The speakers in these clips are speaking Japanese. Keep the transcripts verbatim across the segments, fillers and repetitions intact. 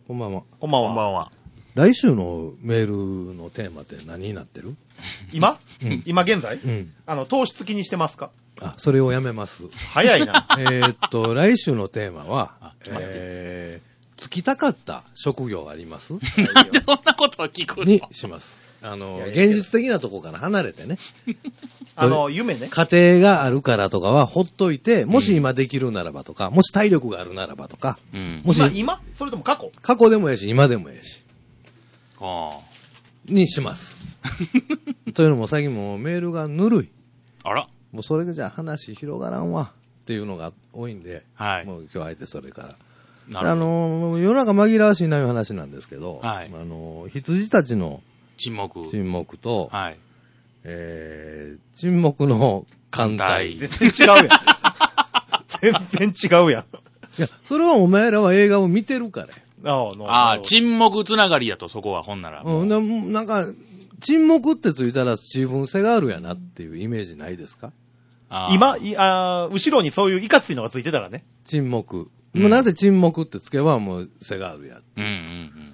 こんばんは。 こんばんは。 こんばんは。 来週のメールのテーマって何になってる？ 今、 うん、 今現在、 うん、 あの、糖質気にしてますか？ あ、それをやめます。 早いな。 えーっと、来週のテーマは、えー、つきたかった職業あります？ なんでそんなことを聞くのにします。あの、いやいや現実的なとこから離れてね。 あの、夢ね。 家庭があるからとかはほっといて、もし今できるならばとか、うん、もし体力があるならばとか、 うん、 もし今、今それとも過去？ 過去でもええし、今でもええし。 ああ。 にします。というのも最近もうメールがぬるい。 あら。 もうそれがじゃあ話広がらんわっていうのが多いんで、 はい、 もう今日あえてそれから。 なるほど。 あの、世の中紛らわしいない話なんですけど、 はい、 あの、羊たちの沈黙。 沈黙と、 はい。 えー、沈黙の艦隊。 全然違うやん。全然違うやん。 いや、それはお前らは映画を見てるから。 ああ、沈黙つながりやと、そこは、ほんなら。 うん、な, なんか、沈黙ってついたら自分性があるやなっていうイメージないですか？ あ今いあ、後ろにそういういかついのがついてたらね。 沈黙。うん、もうなぜ沈黙ってつけばもう背があるや。 うんうんうん。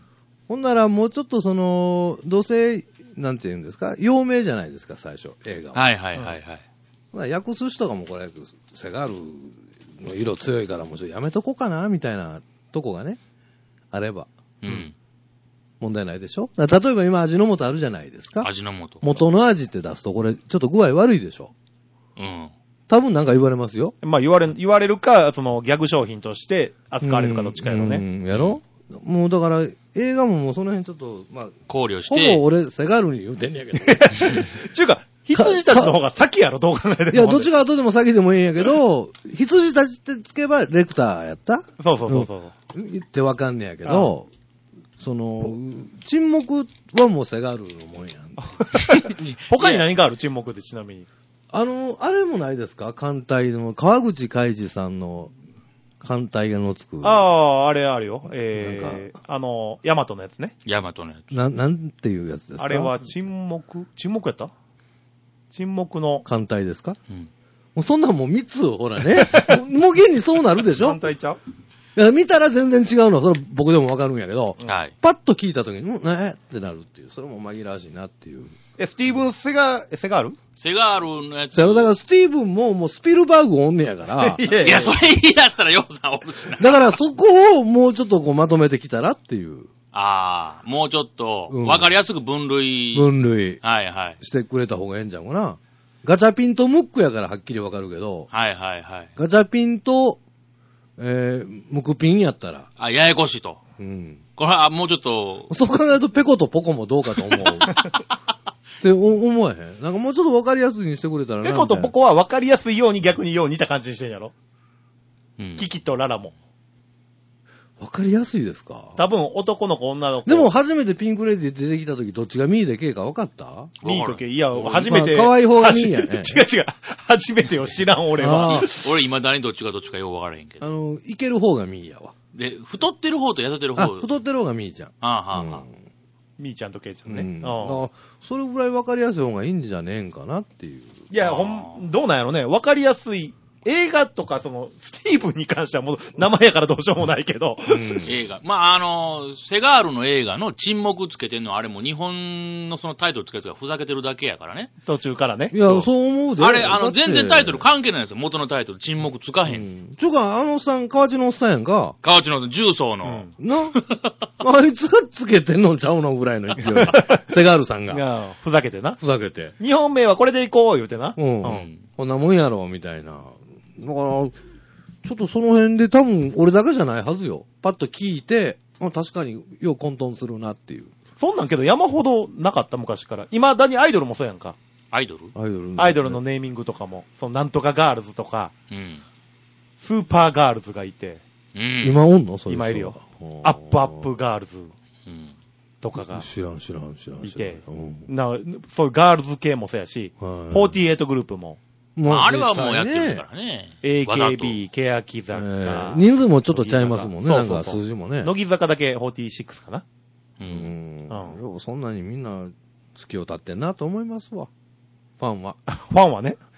ほんならもうちょっとその、どうせ、なんて言うんですか、陽明じゃないですか、最初、映画は。 はいはいはいはい。 うん、訳す人がもうこれ、背があるの色強いからもうちょっとやめとこうかな、みたいなとこがね、あれば。 うん。 問題ないでしょ？だ例えば今味の素あるじゃないですか。 味の素。 元の味って出すとこれ、ちょっと具合悪いでしょ？ うん。 多分なんか言われますよ。 まあ言われ、言われるか、そのギャグ商品として扱われるかどっちかやろね。 うん、やろ？もうだから、映画ももうその辺ちょっと、まあ、 考慮して。 ほぼ俺、セガールに言うてんねやけど。 ちゅうか、羊たちの方が先やろ、どう考えても。 いや、どっちが後でも先でもいいんやけど、羊たちってつけばレクターやった？ そうそうそうそう。 うん、言ってわかんねやけど、その、沈黙はもうセガールのもんやん。 他に何がある？沈黙ってちなみに。 あの、あれもないですか？艦隊の、川口海二さんの艦隊のつく。 ああ、あれあるよ。えー、あの、ヤマトのやつね。 ヤマトのやつ。 な、なんていうやつですか？ あれは沈黙沈黙やった？沈黙の。 艦隊ですか？ うん。 もうそんなんもうみっつ、ほらね。もう現にそうなるでしょ？ 艦隊ちゃう？ いや見たら全然違うのは、それ僕でもわかるんやけど、 はい。 パッと聞いたときに、うん、ねってなるっていう、それも紛らわしいなっていう。 え、スティーブン・セガ、セガール？ セガールのやつ。 だからスティーブンももうスピルバーグおんねやから。 いやいや、 いや、それ言い出したらヨウさんおるしな。 だからそこをもうちょっとこうまとめてきたらっていう。 ああ、もうちょっと、わかりやすく分類。 分類。 はいはい。 してくれた方がええんじゃんかな。ガチャピンとムックやからはっきりわかるけど。 はいはいはい。 ガチャピンと、えー、ムクピンやったら。 あ、ややこしいと。 うん。 これはもうちょっと。 そう考えるとペコとポコもどうかと思う。って思わへん。なんかもうちょっとわかりやすいにしてくれたらな。 ペコとポコはわかりやすいように逆によう似た感じにしてんやろ？ うん。 キキとララも。 わかりやすいですか？ 多分男の子女の子。 でも初めてピンクレディー出てきた時どっちがミーでケイか分かった？ ミーとケイ。いや、初めて。 まあ、可愛い方がミーやね。 違う違う。初めてを知らん俺は。 俺未だにどっちがどっちかよく分からへんけど。 あの、いける方がミーやわ。 で、太ってる方と痩せてる方。 あ、太ってる方がミーちゃん。 ああ、はあ、はあ。 ミーちゃんとケイちゃんね。 うん。あそれぐらい分かりやすい方がいいんじゃねえんかなっていう。 いや、ほん、どうなんやろね。分かりやすい。映画とか、その、スティーブンに関してはもう、名前やからどうしようもないけど。 うん、 映画。まあ、あの、セガールの映画の沈黙つけてんのは、あれも日本のそのタイトルつけるやつがふざけてるだけやからね。 途中からね。 いや、そうそう思うで。 あれ、あの、全然タイトル関係ないんですよ。元のタイトル、沈黙つかへん。うん、 ちゅうか、あのおっさん、河内のおっさんやんか。 河内の重曹の。 うん、なあいつがつけてんのちゃうのぐらいの勢い。セガールさんが。 いや、ふざけてな。 ふざけて。 日本名はこれでいこう、言うてな。 うん。うん、こんなもんやろ、みたいな。だから、ちょっとその辺で多分俺だけじゃないはずよ。パッと聞いて、確かによう混沌するなっていう。 そんなんけど山ほどなかった昔から。未だにアイドルもそうやんか。 アイドルアイドル、 ね、アイドルのネーミングとかも。そのなんとかガールズとか、 うん、 スーパーガールズがいて。 うん、 今おんのそういう人今いるよ。アップアップガールズ。うんとかが。 知らん知らん知らん。 いて。なそういうガールズ系もそうやし、はい、フォーティーエイトグループも。 まあ、あれはもうやってるからね。 エーケービー、欅坂、えー。人数もちょっとちゃいますもんね。そうそうそうなんか数字もね。 乃木坂だけフォーティーシックスかな。 うん。うん。ようそんなにみんな月を立ってんなと思いますわ。ファンは。 ファンはね。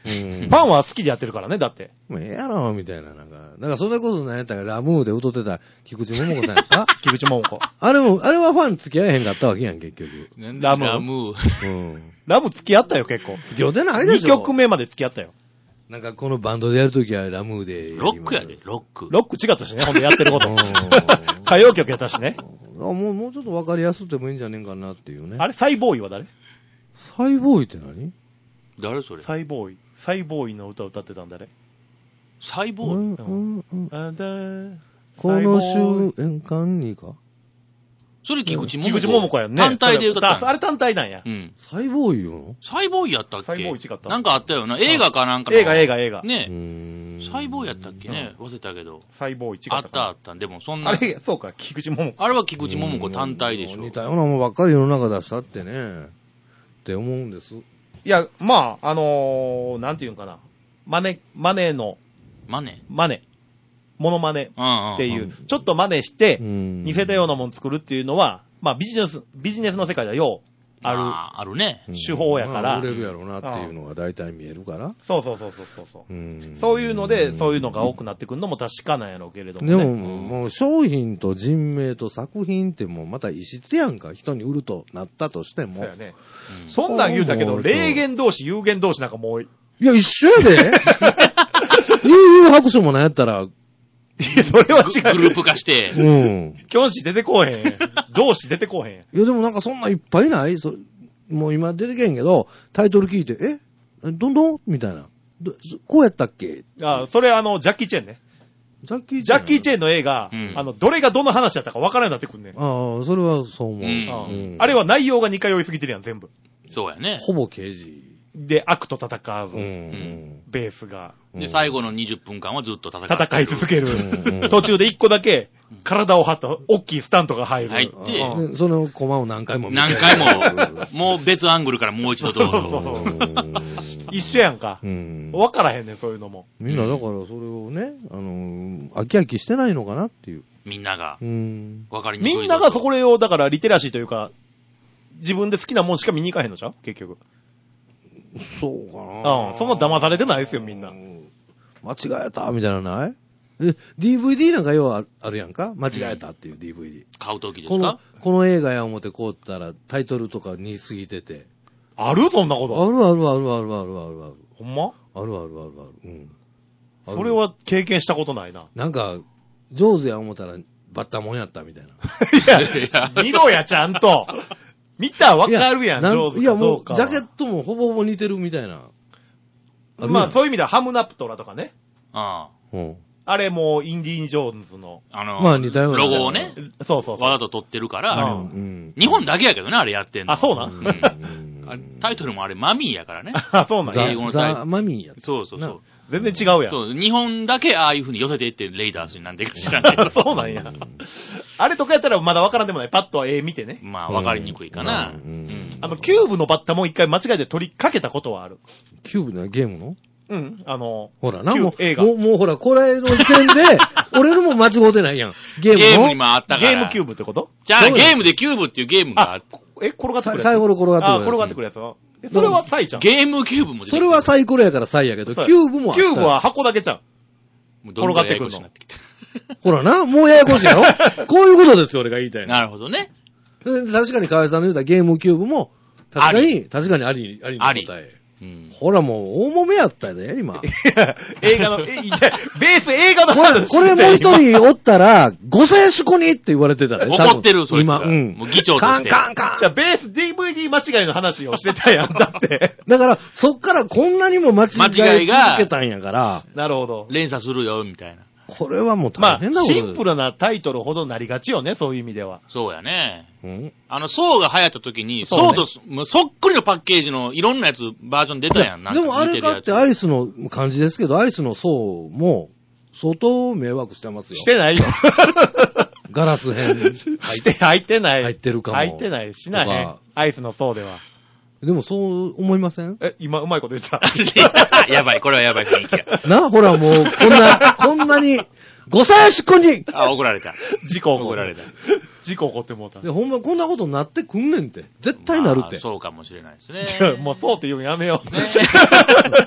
うん。 ファンは好きでやってるからね、だって。 もうええやろ、みたいな。なんか、だからそれこそ何やったか、ラムーで歌ってた菊池桃子さんやった菊池桃子。 あれも、あれはファン付き合えへんかったわけやん、結局。 なんラムラムー。 うん。 ラブ付き合ったよ、結構。 付き合ってないでしょ。 にきょくめまで付き合ったよ。 なんかこのバンドでやるときはラムーで。 ロックやで、ロック。 ロック違ったしね、ほんでやってることうん。 歌謡曲やったしね。 あもう、もうちょっと分かりやすくてもいいんじゃねえかなっていうね。 あれ、サイボーイは誰サイボーイって何？ 誰それサイボーイ。サイボーイの歌歌ってたんだね。 サイボーイ、 うんうんうん、 あだこの終演間にかそれ菊池桃子。 菊池桃子やんね。 単体で歌ったんや。 あれ単体なんや。 うん。 サイボーイよ。 サイボーイやったっけ？ サイボーイ違ったなんかあったよな。映画かなんかの。 映画映画映画。 ねうーんサイボーイやったっけね、忘れたけど。 サイボーイ違ったかな。 あったあった。でもそんな。 あれ、そうか、菊池桃子。 あれは菊池桃子単体でしょ。 似たようなもんばっかり世の中出したってね。って思うんです。 いや、まあ、あのー、なんていうんかな。マネ、マネの、 マネマネ。モノマネうんうん。 っていう、ちょっと真似して、 似似せたようなもん作るっていうのは、まあビジネス、ビジネスの世界ではよう、ある。 ああるね。 手法やからまあ売れるやろうなっていうのが大体見えるから。 そうそうそうそうそう。 うんそういうので、そういうのが多くなってくるのも確かなんやろうけれどもね。 でも、もう商品と人名と作品ってもうまた異質やんか。人に売るとなったとしても。 そうやね。 うんそんなん言うたけど、 そう霊言同士、有言同士なんかもう、いいや、一緒やで。悠々白書もなんやったら、 やそれは違う。 グループ化して。 うん。 キョンシ出てこうへん。同士出てこうへん。 いや、でもなんかそんないっぱいないそもう今出てけんけど、タイトル聞いて、えどんどんみたいな。どこうやったっけあ、それあの、ジャッキー・チェンね。 ジャッキージャッキー・チェン。 ェンの映画、 うんあの、どれがどの話だったか分からなくなってくるね。 ああ、それはそう思う。 うんうんあれは内容が似通いすぎてるやん、全部。 そうやね。 ほぼ刑事。 で、悪と戦う、 うん。うんベースが、 で、最後のにじゅっぷんかんはずっと戦ってる。 戦い続ける。 うん途中で一個だけ、体を張った大きいスタントが入る。 入ってうんでそのコマを何回も見て何回も、もう別アングルからもう一度どうぞ。 一緒やんかう。ん。 分からへんねん、そういうのも。 みんなだからそれをね、あの、飽き飽きしてないのかなっていう。 みんながう。ん。 分かりにくいぞと。 みんながそこれを、だからリテラシーというか、自分で好きなもんしか見に行かへんのちゃう結局。 そうかな。 うんそんな騙されてないですよみんな間違えたみたいなのないえ、ディーブイディー なんかようあるあるやんか間違えたっていう ディーブイディー。 買うときですこのか、 この映画や思ってこうったらタイトルとか似すぎてて。 あるそんなこあと。 るあるあるあるあるあるある。 ほんまあるあるあるある。うん。あるそれは経験したことないな。 なんか、上手や思ったらバッタモンやったみたいな。 いや、見ろや、ちゃんと。見たらわかるやん、 いなん上手いやもう、 かどうかは。 ジャケットもほぼほぼ似てるみたいな。あるやんまあ、そういう意味ではハムナプトラとかね。 あうん。 あれもインディーン・ジョーンズの。 あ。あの、 まあ似たようなロゴをね、 そうそうそう。 わざと撮ってるから、 うんうん。 日本だけやけどね、あれやってんの。 あそうなんうんあタイトルもあれ、マミーやからね。 あ、そうなんザや。 英語のタイザ・マミーやった。 そうそうそう。 全然違うやん。 そう、日本だけああいう風に寄せていって、レイダースになんでか知らんけど。 そうなんや。あれとかやったらまだわからんでもない。パッとは絵見てね。 まあ、わかりにくいかな。 ううんん。 あの、キューブのバッタも一回間違えて取りかけたことはある。 キューブのゲームのうん。あの、 ほらな、 キューもう、 映画もう、もうほら、これの時点で、俺のも間違うてないやん。ゲームの。 ゲームにもあったから。 ゲームキューブってことじゃあ、 そうやゲームでキューブっていうゲームがあある。、 え、転がってくるやつサイコロ転がってくるやあ、 つ転がってくるやつはえそれはサイちゃん。 ゲームキューブも出てそれはサイコロやからサイやけど、 そうキューブもあったキューブは箱だけちゃう。 もうどんどんややこし転がってになってきてほらな、もうややこしいやろこういうことですよ、俺が言いたいの。 なるほどね。 で確かに河合さんの言うたゲームキューブも、確かに、確かにあり、ありの答え。 うん。 ほらもう、大揉めやったで、今。 映画の、え、いや、ベース映画のこれ、 話これもう一人おったら、ごせんしこにって言われてたね。多分怒ってる、そいつ今、 がうん。 もう議長とカンして。 カンカンじゃあ、ベース ディーブイディー 間違いの話をしてたやん、だって。 だから、そっからこんなにも間違え続けたんやから、 なるほど。 連鎖するよ、みたいな。 これはもうまあ大変な、ことシンプルなタイトルほどなりがちよね、そういう意味では。 そうやね。 うんあの、ソーが流行った時に、 そうねソーとそ、もうそっくりのパッケージのいろんなやつ、バージョン出たやん。なんかでもあれかってアイスの感じですけど、アイスの層も相当迷惑してますよ。 してないよ。 ガラス片入して、入ってない。 入ってるかも入ってない。しないねとか。 アイスの層では。 でもそう思いませんえ、今、うまいこと言ってた。 やばい、これはやばい雰囲気が。 な、ほらもう、こんな、こんなに、ごせんしこにあ、怒られた。 事故起こ怒られた。 事故起こってもうた。 で、ほんまこんなことになってくんねんて。絶対なるって。 まあそうかもしれないですね。 じゃあもうそうって言うのやめよう。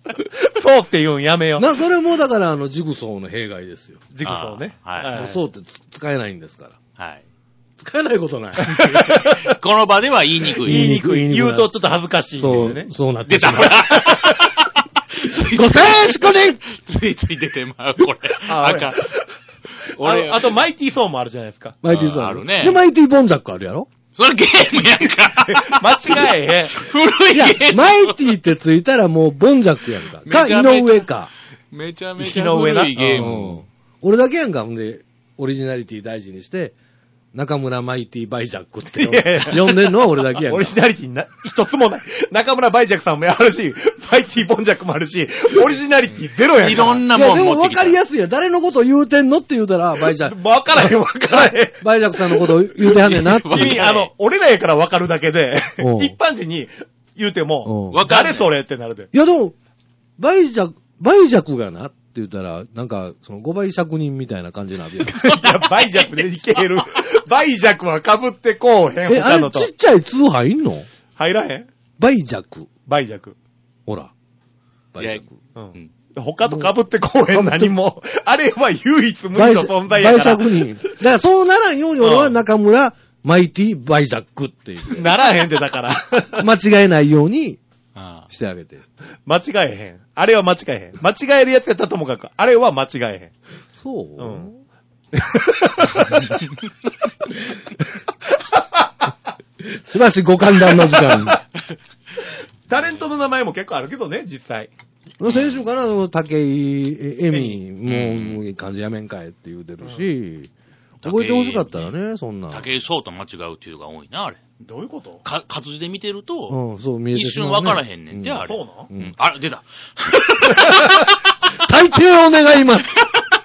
そうって言うんやめよう。 な、それもだからあの、ジグソーの弊害ですよ。 ジグソーね。 あーはいもうそうってつ使えないんですから。 はい。 使えないことない。 この場では言いにくい。 言いにくい。 言いにくい言うとちょっと恥ずかしいんだそよねう、。そうなって出た。 ご静粛についつい出てまう、これ。 ああかん。 あ俺、 あと、マイティーソーもあるじゃないですか。 マイティーソーあるねで、マイティーボンジャックあるやろそれゲームやんか。 間違えへん。 古いいやゲー、ム。 マイティーってついたらもうボンジャックやんか。か、 めちゃめちゃ井上か。 めちゃめちゃ古いゲーム。 うん俺だけやんか。ほんで、オリジナリティ大事にして、中村マイティバイジャックっていやいや呼んでんのは俺だけやんか。 オリジナリティな、一つもない。中村バイジャクさんもあるし、マイティボンジャックもあるし、オリジナリティゼロやんか。 いろんないや、 もんでも分持ってきた。 かりやすいやん。誰のことを言うてんのって言うたら、バイジャック。 わからへんわからへん。 バイジャックさんのことを言うてはんねんなっていう。 君、あの、俺らやからわかるだけで、 うん一般人に言うてもうん、 わかる誰それってなるで。 いや、でも、バイジャック、バイジャックがなって言ったら、なんか、そのごばい職人みたいな感じになるやん。 いや、バイジャックでいける。バイジャックは被ってこうへん、 え、あれ他のと。 ちっちゃい通入んの入らへんバイジャック。 バイジャック。 ほら。バイジャック。 ううんん。 他と被ってこうへん、何も。あれは唯一無バイジ二の存在バイやから。 職人。だからそうならんように俺は中村マイティバイジャックっていう。 ならへんで、だから。 間違えないようにあしてあげて。 間違えへん。あれは間違えへん。間違えるやつやったらともかく、あれは間違えそうへん。うん。 しばしご歓談の時間。 タレントの名前も結構あるけどね、実際。 先週からの竹井恵美うんもう漢字やめんかいって言うてるし、覚えてほしかったらね、そんな。 武井壮と間違うっていうのが多いな、あれ。 どういうことか、活字で見てると、 うん、そう見えて一しまうね瞬分からへんねんて、 うあれ。 そうなんう。 うんんあら、出た。 大抵お願います。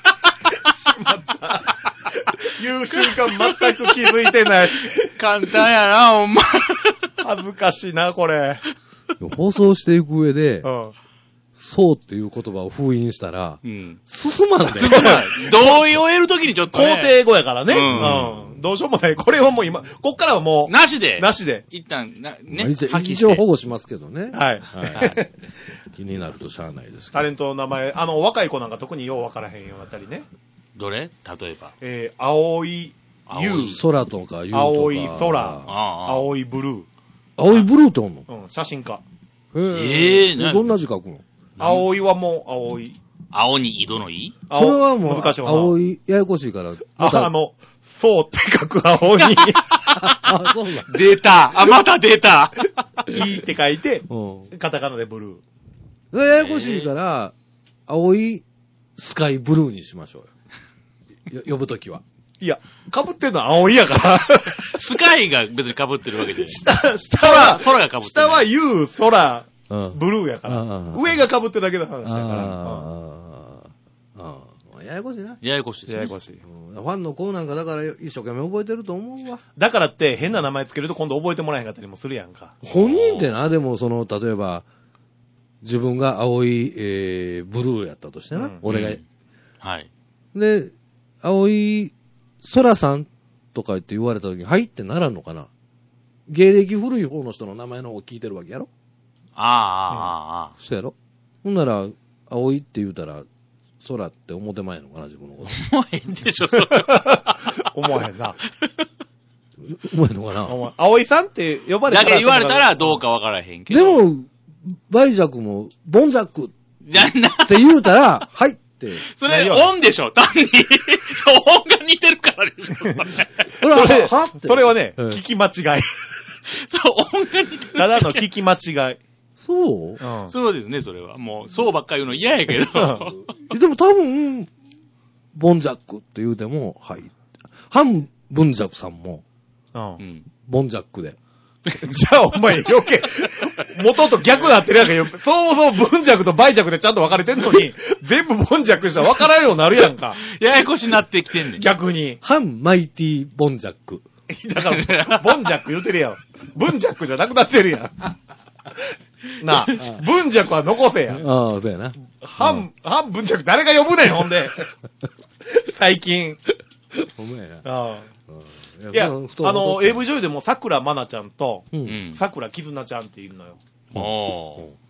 言う瞬間全く気づいてない。 簡単やな、ほんま。 恥ずかしいな、これ。 放送していく上でう、ん。 そうっていう言葉を封印したら、 うん。 進まんで。 同意を得るときにちょっと、ね。 肯定語やからね。 ううんん。どうしようもない。これはもう今、こっからはもう、 なしで。 なしで。 一旦、な、 まね。 あ一応破棄して一応保護しますけどね。 はい。 はい気になるとしゃあないですけど。 タレントの名前、あの、若い子なんか特によう分からへんようになったりね。 どれ例えば。 えー、青い青い優、 空とか言うとか。 青い空ああ。 青いブルー。 青いブルーっておんのうん、写真家。 ええ何どんな字書くの青いはもう青い。 青に井戸の井それはもう、 難しいわな。 青い、ややこしいから。またあ、あの、そうって書く青に、 あ、そうだ。 出た。あ、また出た。 いいって書いて、 うん。 カタカナでブルー。 ややこしいから、青いスカイブルーにしましょうよ。よ呼ぶときは。 いや、被ってんのは青いやから。 スカイが別に被ってるわけで。 下、下は、 空が被ってる。 下は優、空、 うん。 ブルーやから。 うん上が被ってるだけの話やから。 ああ、ああ。ややこしいな。 ややこしいですね。 ややこしい。 うんファンの子なんかだから一生懸命覚えてると思うわ。 だからって変な名前つけると今度覚えてもらえへんかったりもするやんか。 本人ってな、でもその、例えば、自分が青い、えー、ブルーやったとしてな。 うん俺が、 うんはい。 で、青い空さんとかって言われた時に、はいってならんのかな芸歴古い方の人の名前の方を聞いてるわけやろああ、ああ、ああ。 そうやろほんなら、青いって言うたら、空って思ってまいのかな自分のこと。 もうええんでしょ、それ。 思わへんな。 思えんのかな思わ青井さんって呼ばれたら。 だけ言われたらどうかわからへんけでど。 も、バイジャックも、ボンジャックっじゃな、 て言うたら、はいって。 それ、 何を音でしょ、単に。そう、音が似てるからでしょ。それそれは、 それはって。 それはね、 うん聞き間違い。 そう、音が似てる。 ただの聞き間違い。 そううんそうですね、それは。もう、そうばっかり言うの嫌やけど。 でも多分、ボンジャックって言うても、はい。ハン・ブンジャクさんも、 うんう。ん。 ボンジャックで。 じゃあ、お前余計、元と逆なってるやんかよ。そうそう、文弱と売弱でちゃんと分かれてんのに、全部文弱したら分からんようになるやんか。 ややこしなってきてんねん。 逆に。 ハン・マイティ・ボンジャック。 だから、ボンジャック言うてるやん。文ジャックじゃなくなってるやん。なあ、文ジャックは残せや。 ああ、そうやな。 半、半文ジャック誰が呼ぶねん、ほんで。最近。 ほんまやな。 ああうんいや、あふとの、 ふとエーブイ 女優でも桜まなちゃんと、 う。 うんん。 桜絆ちゃんっているのよ。 おー。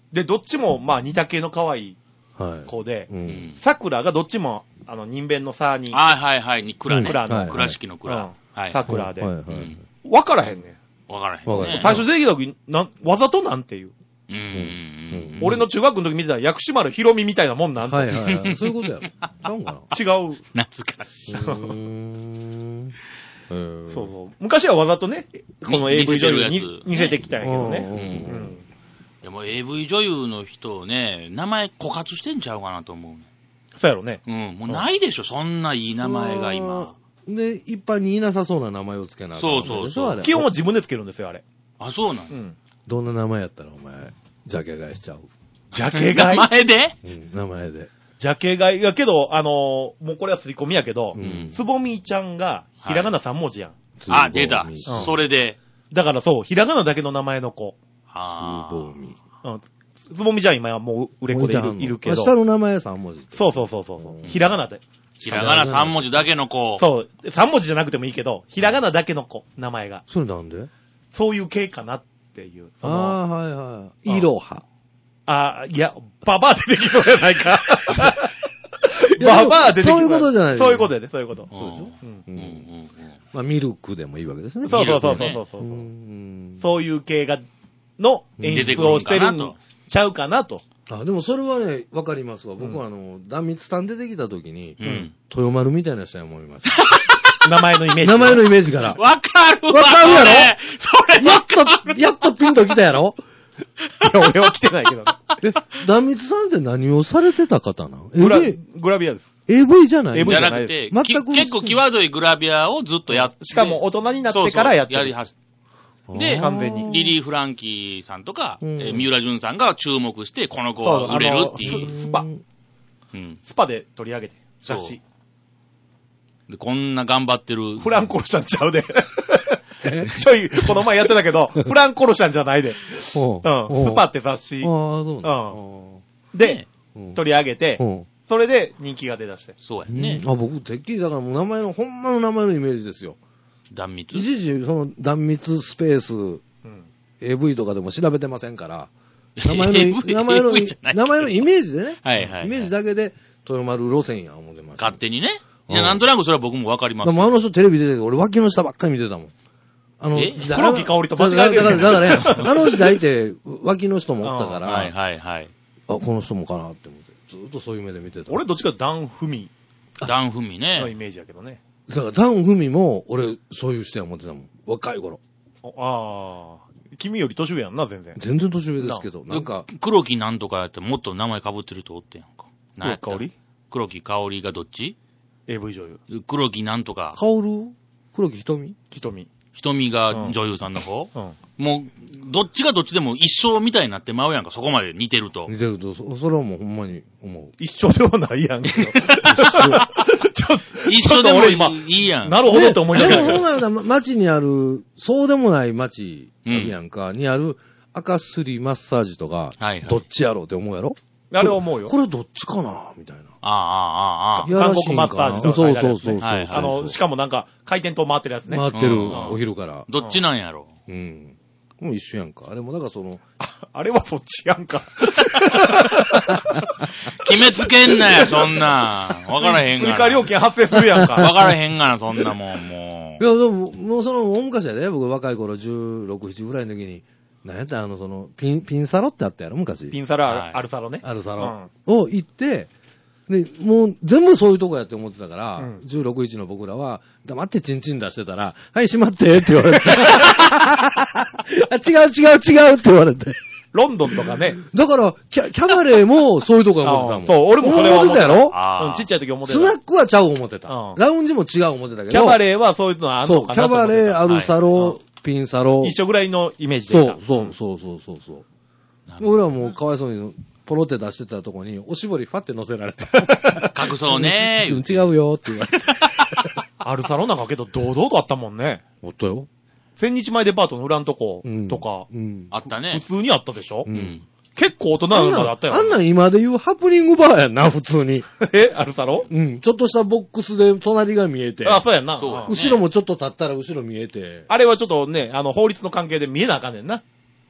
で、どっちも、まあ、似た系の可愛いはい。 子で、 う。 うんん。 桜がどっちも、あの、人弁の差に、 はいはいはい。に蔵ね。 蔵の蔵式の蔵。 うんはい。 桜で。 はいはい。 うん。 わからへんねん。 わからへんね。 わからへん最初出てきた時、なん、わざとなんていう。 うんうんうん。 俺の中学の時見てた薬師丸ひろみみたいなもんなんて。 はいはいはい。そういうことやろ。ちゃうんかな。 違う。 懐かしい。 うーん。へーそうそう。昔はわざとね、この エーブイ 女優に似せてるやつ似せてきたんやけどうんね。 ううんん。 でも エーブイ 女優の人ね、名前枯渇してんちゃうかなと思うね。 そうやろね。 うん。もうないでしょ、そんないい名前が今。。 で、一般にいなさそうな名前をつけなあかんわけでしょそうそうそうあれ基本は自分でつけるんですよ、あれ。 あ、そうなんや。 うん。 どんな名前やったらお前、ジャケ買いしちゃう。 ジャケ名買い前でうん、名前で。 ジャケ買い。いやけど、あのーもうこれは刷り込みやけどう、ん。 つぼみちゃんがひらがなさん文字やん。 あ、出た。 つぼみそれで。 だからそう、ひらがなだけの名前の子。 あつぼみ。 うん。つつぼみちゃん今はもう売れっ子でいるいるけど。 下の名前さん文字。 そうそうそうそうそううん。 ひらがなで。 ひらがなさん文字だけの子。 そう。さん文字じゃなくてもいいけど、ひらがなだけの子、名前が。 それなんでそういう系かなっていう。そのああ、はいはい。いろは。 あーいや、ババア出てきそうじゃないか。 いやババア出てきそういうことじゃないそういうことやね、そういうこと。 うんそうでしょうんううんうんんまあ、ミルクでもいいわけですね。 そうそうそうミルクねそうそうそうう。 んそういう系が、の演出をしてるんちゃうかなと。 あ、でもそれはね、わかりますわ。僕はあの、壇蜜さん出てきた時に、 うん。うん。 豊丸みたいな人や思いました。 名前のイメージ。 名前のイメージから。 わかるわわかるやろそれやっと、やっとピンときたやろいや、俺は来てないけどね。 え、壇蜜さんって何をされてた方なのグラ ?エーブイ、 グラビアです。 エーブイ じゃないエーブイじゃじゃないなくて、 全くき結構際どいグラビアをずっとやって。 しかも大人になってからやってる。 そうそうやりはしで完全にリリー・フランキーさんとか、 うんえー三浦淳さんが注目して、この子そうは売れるっていう。 あのススパうん。 スパで取り上げて、雑誌。 で、こんな頑張ってる。 フラン殺したんちゃうで。ちょい、この前やってたけど、フラン殺したんじゃないで。 おううん。スパって雑誌ああ、そうなのでうん取り上げてう、んそれで人気が出だして。 そうやうんね。 あ、僕、てっきりだからもう名前の、ほんまの名前のイメージですよ。 断蜜。 一時、その、断蜜スペース、 うん。 エーブイ とかでも調べてませんから、名前の、 エーブイ名前の、 エーブイじゃない名前のイメージでね。 はいはいはいイメージだけで、豊丸路線や思ってました。 勝手にね。 うんいや、なんとなくそれは僕もわかりますよ。 でもあの人テレビ出てて、俺脇の下ばっかり見てたもん。あのえ、 時代黒木香織と間違えてるだから、だからだからね、あの時代って脇の人もおったから、 はいはいはい。 あ、この人もかなって思って、ずっとそういう目で見てた。 俺どっちかダンフミダンフミね。 のイメージやけどね。 だから、ダン・フミも、俺、そういう人や思ってたもん。若い頃。 ああ。君より年上やんな、全然。 全然年上ですけど、なんか、 黒木なんとかやってもっと名前被ってる人おってんやんか。なんやった黒木香織黒木香織がどっち ?エーブイ 女優。 黒木なんとか。 香る黒木瞳瞳。 瞳が女優さんの方、 うん。 もう、どっちがどっちでも一緒みたいになってまうやんか、そこまで似てると。 似てると、そそれはもうほんまに思う。 一緒ではないやんけど。ちょっと、 一緒でもいちょっと俺今いやん。 なるほどって思いながでも、そんら。 なような町にある、そうでもない町あるやんか、にある赤すりマッサージとか、 はいはいどっちやろうって思うやろあれ思うよ。 これどっちかなみたいな。 ああ、ああ、ああ。 いや韓国マッサージとかそう書いてあるやつねそうそうそう。 はいはいあの、しかもなんか、回転灯回ってるやつね。 回ってる、 うんお昼から。 どっちなんやろ。 うん。もう一緒やんか。あれも、だからその、 あれはそっちやんか。 決めつけんなよ、そんなん。わからへんがな。 追加料金発生するやんわか。 からへんがな、そんなもん、もいや、でも、もうその、大昔やで、僕若い頃、じゅうろく、ななぐらいの時に、なんやったあの、その、ピン、ピンサロってあったやろ、昔。 ピンサロある、 はいアルサロね。 あるサロ。 うんを行って、で、もう全部そういうとこやって思ってたから、 うんじゅうろく、いちの僕らは、黙ってチンチン出してたら、はい、閉まってって言われて。あ、違う違う違うって言われて。 ロンドンとかね。 だから、キャキャバレーもそういうとこや思ってたもん。 あそう俺もそれは思っててた思ったやろあーうん、ちっちゃい時思ってた。 スナックはちゃう思ってた。 うんラウンジも違う思ってたけど。 キャバレーはそういうのはあんそう、 のかキャバなと思ってた。 レー、アルサロ、 はいピンサロ。 一緒ぐらいのイメージでそした。 う、そう、そう、そう、そう、そう。 う。なるほ俺はもうかわいそうに、ポロって出してたとこに、おしぼりファって乗せられた。 ど隠そうねうん違うよって言われて。 アルサロなんかけど堂々とあったもんね。 おったよ。 千日前デパートの裏のとこうんとか、 うん。 あったね普。通にあったでしょ、 ううんん。 結構大人あんなん、 のまであったよ。 あんなん今で言うハプニングバーやんな、普通に。 えアルサロうん。ちょっとしたボックスで隣が見えて。 あ、そうやんな。 そうやうん後ろもちょっと立ったら後ろ見えて。 あれはちょっとね、あの、法律の関係で見えなあかんねんな。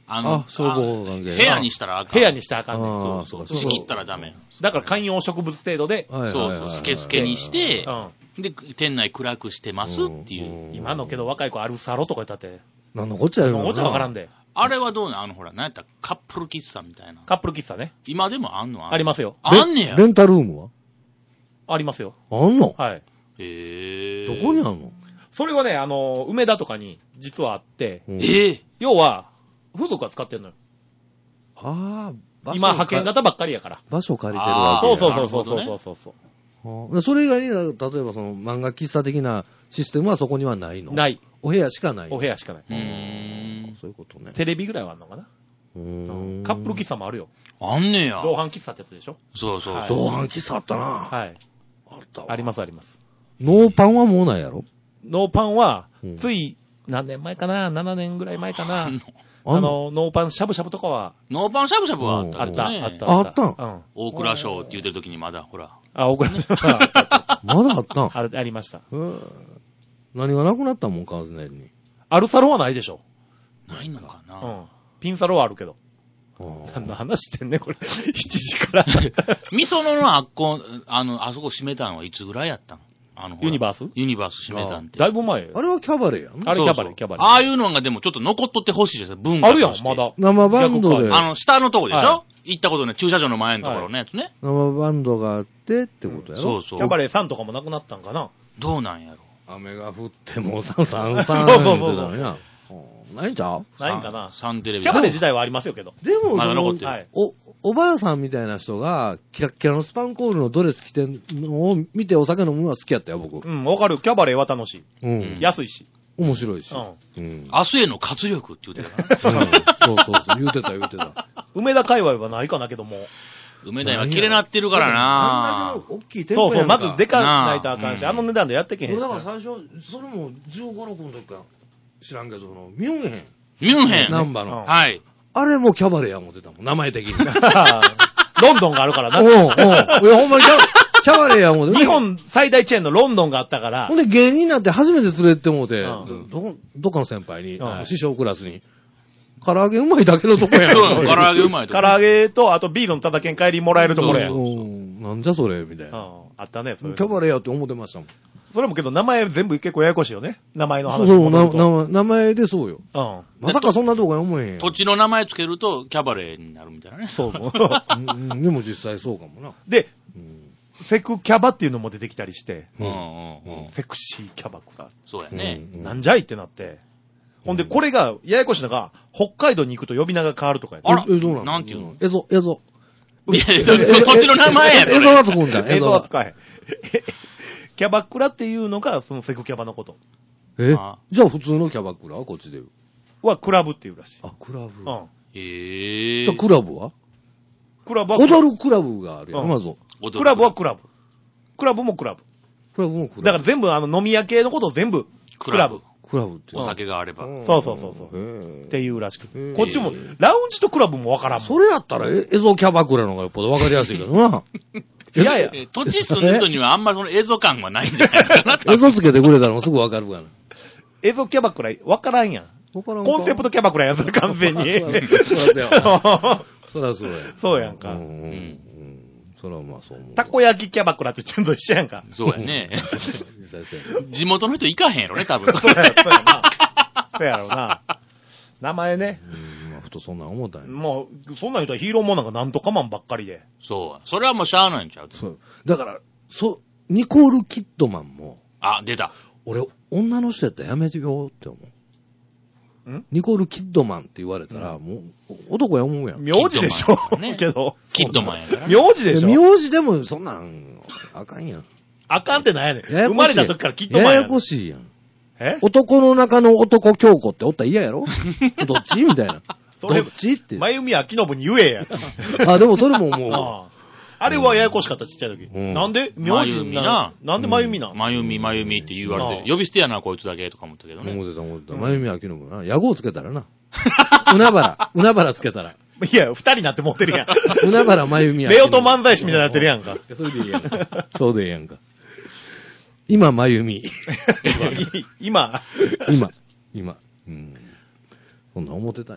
あの、 あ消防関係あ部屋にしたらあかん。 部屋にしたらあかんねん。 あーそうそう仕切ったらダメ。 だから観葉植物程度で、 はいそうそう、 はいはいはいスケスケにしてう、ん。 で、店内暗くしてますっていう。 今のけど若い子アルサロとか言ったって、 なんのこっちゃよ。 もちろんわからんで。 あれはどうなんあの、ほら、なんやったらカップル喫茶みたいな。 カップル喫茶ね。 今でもあんの。 ありますすよ。 あんねや。 レンタルームはありますよ。 あんのはい。 へどー。 こにあんのそれはね、あの、梅田とかに実はあって、 うんええ要は、風俗が使ってんのよ。 ああ、場所今派遣型ばっかりやから。 場所借りてるわあーけや。 そうそうそうそうなるほどねそうそうそう。 あーそれ以外に、例えばその漫画喫茶的なシステムはそこにはないの。 ないい。 お部屋しかない。 お部屋しかない。 うーん。 そういうことね。 テレビぐらいはあんのかな。 うーんカップル喫茶もあるよ。 あんねや。 同伴喫茶ってやつでしょ。 そうそう。 はい同伴喫茶あったな。 はい。 あったわ。 ありますあります。 ノーパンはもうないやろノーパンはうん、 つい何年前かな ?なな 年ぐらい前かなあんのあの、ノーパンしゃぶしゃぶとかは、 ノーパンしゃぶしゃぶはあったあった、 けどね。 あった。 あったんうん。 大倉賞って言ってる時にまだ、ほら。 あ、大倉さんはまだあったんあれありました。 へー何がなくなったもん、完全に。 アルサロはないでしょ。 ないのかな。 うん。ピンサロはあるけど。 あー何の話してんね、これ。しちじから。 みそののあっこ、あの、あそこ閉めたのはいつぐらいやったんあの、ほらユニバースユニバース閉めたんって。 だいぶ前。 あれはキャバレーやん。 あれキャバレーそうそうキャバレーああいうのがでもちょっと残っとってほしいですよ、文化あるやん、 としてまだ。 生バンドで、 あの、下のとこでしょ、 は行ったことね、駐車場の前のところのやつね。 生バンドがあってってことやろ、 そうそう。 キャバレーさんとかもなくなったんかな。 どうなんやろ。 雨が降ってもさんさんさんそう言そうそうってたのにな。うんないんちゃうないんかな。 サンテレビ。 キャバレー自体はありますよけど。 でも、そのまだ残ってる。 はい。 お、おばあさんみたいな人が、キラッキラのスパンコールのドレス着てんのを見てお酒飲むのは好きやったよ、僕。 うん、わかる。キャバレーは楽しい。 うん。 安いし。 面白いし。 うん。 うん。 明日への活力って言ってたな。 うんそうそうそう。言うてた言うてた。 梅田界隈はないかなけども。 梅田今綺麗なってるからなあんだけの大きい店舗そうそう、 やんかまずでかないとあかんし、 なああの値段でやってけへん俺し。 だから最初、それもじゅうご、ろくの時か知らんけど、その、ミュンヘン。 ミュンヘン。 ナンバの。 うんはい。 あれもキャバレーや思ってたもん、名前的に。 ロンドンがあるからな。 おうおう。いや、ほんまにキャキャバレーや思って。 日本最大チェーンのロンドンがあったからほん、で芸人になって初めて連れてってもうて、 うんど、どっかの先輩に、 うん師匠クラスに、唐揚げうまいだけのとこやん。 そう、唐揚げうまいとこ。 唐揚げと、あとビールのただけん帰りもらえるところや。 そううんなんじゃそれみたいな。 うんあったね、それ。 キャバレーやって思ってましたもん。 それもけど名前全部結構ややこしいよね。名前の話そうそう、な戻るとな名前でそうよ。 うん。 まさかそんなとこや思えへんやん。 土地の名前つけるとキャバレーになるみたいなね。 そうそう。 うんうんでも実際そうかもな。 で、 うんセクキャバっていうのも出てきたりして、 うんうんうん。 セクシーキャバクラ。 そうやね。 うんなんじゃいってなって。ほんで、これが、ややこしいのが、北海道に行くと呼び名が変わるとかやねあらえ、えどうなのなんていうのえぞ、えぞ。 いやいや、土地の名前やろ。 えぞはつくんだ。 映像はは。 使えへん。キャバクラっていうのが、そのセクキャバのこと。 えあじゃあ普通のキャバクラはこっちで言う。 は、クラブっていうらしい。 あ、クラブ。 うん。 へえ。 じゃあクラブはクラブは、 踊るクラブがあるやん、 うんまず。 踊るクラブはクラブ。クラブもクラブ。 クラブもクラブ。 だから全部、あの、飲み屋系のことを全部、クラブ。 クラブって。 お酒があれば。 んそうそうそうそうへっていうらしくへー。 こっちも、ラウンジとクラブもわからんもん。 それやったら、え、エゾキャバクラの方がよっぽどわかりやすいけどな。 いやいや、 え土地住んでる人にはあんまその映像感はないんじゃないかなと。 エゾつけてくれたらもうすぐわかるから。 映像キャバクラわからんやん。 わからんかコンセプトキャバクラやん、それ完全に。 そらそうや。そらそうや。 そうやんかうんうんうん。そらまあそう思う。 たこ焼きキャバクラってちゃんと一緒やんか。 そうやね。 実際そうや地元の人行かへんやろね、多分。 そうや、そうやな。そうやろうな。名前ね。 うん、まあふとそんなん思ったんや。 もう、そんなん言うたらヒーローもんなんかなんとかマンばっかりで。 そう。それはもうしゃあないんちゃうそう。だから、そ、ニコール・キッドマンも、 あ、出た。 俺、女の人やったらやめてよって思う。 んニコール・キッドマンって言われたら、もう、男や思うやん。 名字でしょキッドマンねけど。 キッドマンやからね。 名字でしょ名字でもそんなん、あかんやん。 あかんってなんやねん。 ややこしい生まれた時からキッドマンやねんややこ。しいやん。 え男の中の男京子っておったら嫌やろどっちみたいな。 それどっちって。 まゆみあきのぶに言えや。 あ、でもそれももう、 あああれはややこしかった、ちっちゃい時。 うんなんで名ま字ゆみな。 なんでまゆみなん、 まゆみ、まゆみって言われあて、呼び捨てやな、こいつだけとか思ったけどね。 思ってた思ってた。 うんまゆみあきのぶな。野号つけたらな。海原。海原つけたら。 いや、二人になって持ってるやん。 海原まゆみあきのぶ。 夫婦漫才師みたいになってるやんか。 それでいいやんか。そうでいいやんか。今、まゆみ。 今、 今、今。うん。そんなん思ってたんよ。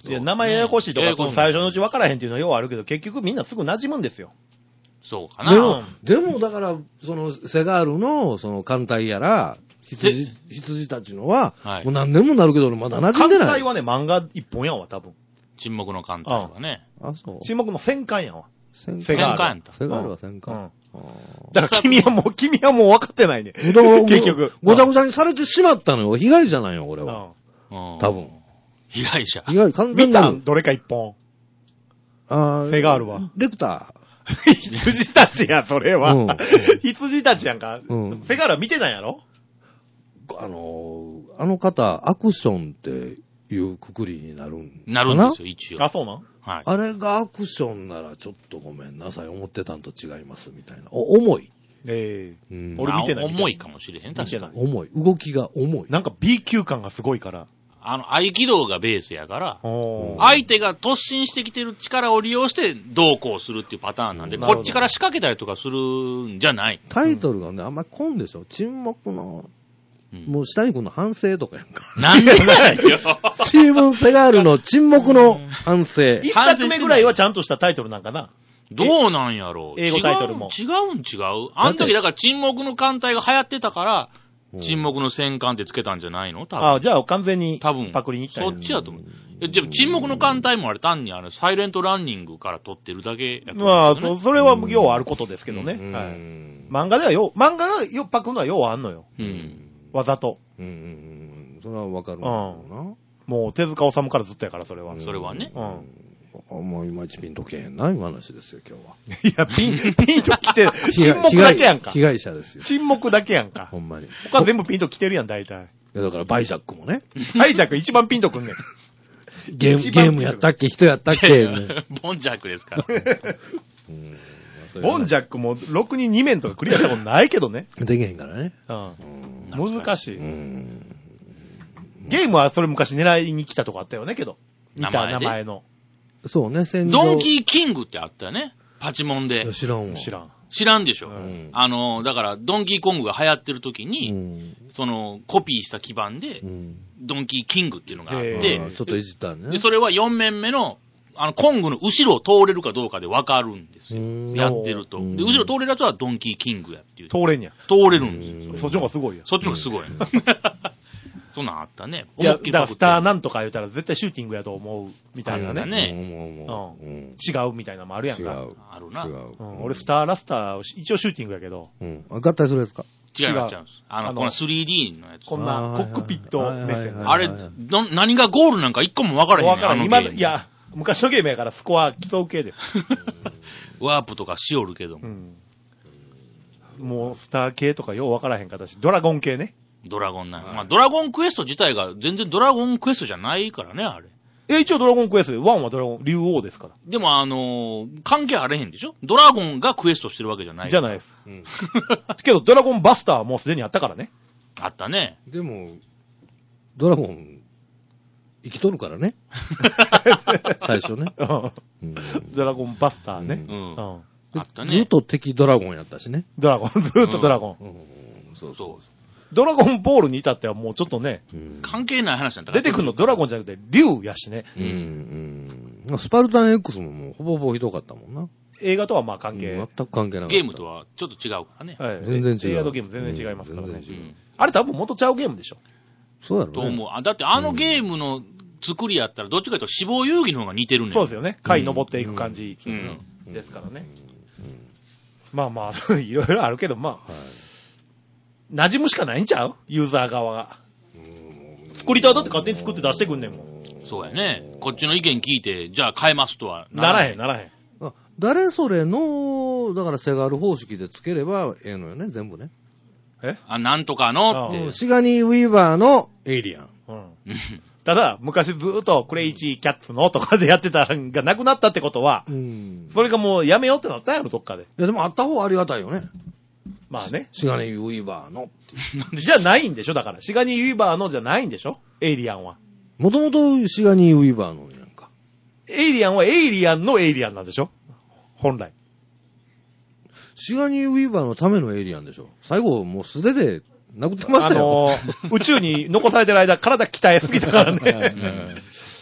いや、名前ややこしいとか、 ねその最初のうち分からへんっていうのはようあるけど、結局みんなすぐ馴染むんですよ。 そうかな。 でも、でもだから、その、セガールの、その、艦隊やら、羊、羊たちのは、 はい、 もう何年もなるけど、まだ馴染んでない。 艦隊はね、漫画一本やんわ、多分。 沈黙の艦隊はね。 あ、そう。 沈黙の戦艦やんわ。 戦セガール。 戦艦やった。 セガールは戦艦。うんだから君はもう、君はもう分かってないね。 だから結局。 ごちゃごちゃにされてしまったのよ。被害者なんよ、俺は。 うん。 多分。 被害者。 被害、完全見なたどれか一本。 あセガールは。 レクタ羊たちや、それは。 うん羊たちやんか。 うんセガールは見てないやろー。あのー、あの方、アクションっていうくくりになるんかな。 なるんですよ、一応。 あ、そうなんはい。 あれがアクションならちょっとごめんなさい、思ってたんと違いますみたいな。お重い。 ええうん俺見てないまあ重いかもしれへん、確かに。 重い。動きが重い。 なんか B 級感がすごいから。 あの、合気道がベースやから、 おー相手が突進してきてる力を利用してどうこうするっていうパターンなんで、 なるほどこっちから仕掛けたりとかするんじゃない。 タイトルがね、あんまりこんでしょ。沈黙の、 うんもう下にこの反省とかやんか。 なんでだよ。 スティーブン・セガールの沈黙の反省。 一作目ぐらいはちゃんとしたタイトルなんかな。 どうなんやろう。 英語タイトルも違う違うん違う。あの時だから沈黙の艦隊が流行ってたから、沈黙の戦艦ってつけたんじゃないの多分。 あじゃあ完全に多分。 パクリに行ったんやそっちやと思う。えじゃあ沈黙の艦隊もあれ単にあの、サイレントランニングから撮ってるだけやと思う、ね。 まあ、そ、それはようあることですけどね。 うんはい。漫画ではよう、漫画がようパクのはようあんのよ。 うん。 わざと。 うんうんうん。それはわかるんだろうな。 もう手塚治虫からずっとやから、それは。 それはね。 うん。 あもういまいちピンとけへんな、今話ですよ、今日は。 いや、ピン、ピンと来てる。沈黙だけやんか被。害者ですよ。 沈黙だけやんか。 ほんまに。い他全部ピンと来てるやん、大体。 や、だからバイジャックもね。 ハイジャック一番ピンとくんねん。 ゲーム、 一番ゲームやったっけ人やったっけ、ねボンジャックですから。 うんボンジャックもろくにに面とかクリアしたことないけどね。 できへんからね。 うん。難しい。 うん。 ゲームはそれ昔狙いに来たとこあったよね、けど。似た名名前で前の。 そうね、戦場。 ドンキーキングってあったよね。パチモンで。 知らんわ。 知らん。 知らんでしょ。 うんあの、だから、ドンキーコングが流行ってる時うに、 ん。 その、コピーした基盤でう、ん。 ドンキーキングっていうのがあっへてあー、ちょっといじったね。 で、それはよん面目の、あの、コングの後ろを通れるかどうかで分かるんですよ。 うんやってると。 うんで、後ろ通れるやつはドンキーキングやっていう。 通れんや。 通れるんですよ。 うんそっちの方がすごいよ。 そっちの方がすごい。そんなんあったね。 いや、 思いっきりだからスターななんとか言うたら絶対シューティングやと思うみたいなあるんだね。 ねもうもうもううん違うみたいなのもあるやんか。 違う。 あるな。 違う。 うん、俺スターラスターをし一応シューティングやけど、 うん。あ合体するやつか。 違います、 違う違います。あの、 あのこの スリーディー のやつ。 こんなコックピット目線の。 あれ、ど、何がゴールなんか一個も分からへんねわからん。今、 あのゲームいや、昔のゲームやからスコア競う系です。 ワープとかしおるけども、 うん。もうスター系とかようわからへん形。ドラゴン系ね。 ドラゴンな。まあ、ドラゴンクエスト自体が全然ドラゴンクエストじゃないからね、あれ。 え、一応ドラゴンクエストで、ワンはドラゴン、竜王ですから。 でも、あのー関係あれへんでしょドラゴンがクエストしてるわけじゃない。 じゃないです。 うん。 けど、ドラゴンバスターはもうすでにあったからね。 あったね。 でも、ドラゴン、生きとるからね。最初ね。うんドラゴンバスターね。 う。 うんん。 あったね。 ずっと敵ドラゴンやったしね。 ドラゴン、ずーっとドラゴン。 うん。そうそドラゴンボールに至ってはもうちょっとね、 う。うん関係ない話なんだから。 出てくるのドラゴンじゃなくて、竜やしね。 うん。うん。スパルタン X ももうほぼほぼひどかったもんな。 映画とはまあ関係。 全く関係なかった。 ゲームとはちょっと違うからね。 はい全然違う映画とゲーム全然違いますからね。 うん全然違ううんあれ多分元ちゃうゲームでしょ。 そうやろね。 と思う。あだってあのゲームの作りやったら、どっちかというと死亡遊戯の方が似てるねん。 そうですよね。階登っていく感じうんですからね。 うん。 まあまあ、いろいろあるけど、まあ、 はい。 馴染むしかないんちゃうユーザー側が。 うん作りたいだって勝手に作って出してくんねんもん。 そうやね。こっちの意見聞いて、じゃあ変えますとはならへん、ならへん。 あ誰それの、だからセガール方式でつければええのよね、全部ね。 えあ、なんとかのって。 シガニー・ウィーバーのエイリアン。 うん。ただ、昔ずーっとクレイジーキャッツのとかでやってたのがなくなったってことは、 うん。 それがもうやめようってなったんやろ、どっかで。 いや、でもあった方がありがたいよね。 まあね。 シガニー・ウィーバーのっていう。 じゃないんでしょだから。シガニー・ウィーバーのじゃないんでしょエイリアンは。 もともとシガニー・ウィーバーのやんか。 エイリアンはエイリアンのエイリアンなんでしょ本来。 シガニー・ウィーバーのためのエイリアンでしょ。最後、もう素手で殴ってましたよ。 あのー宇宙に残されてる間、体鍛えすぎたからね。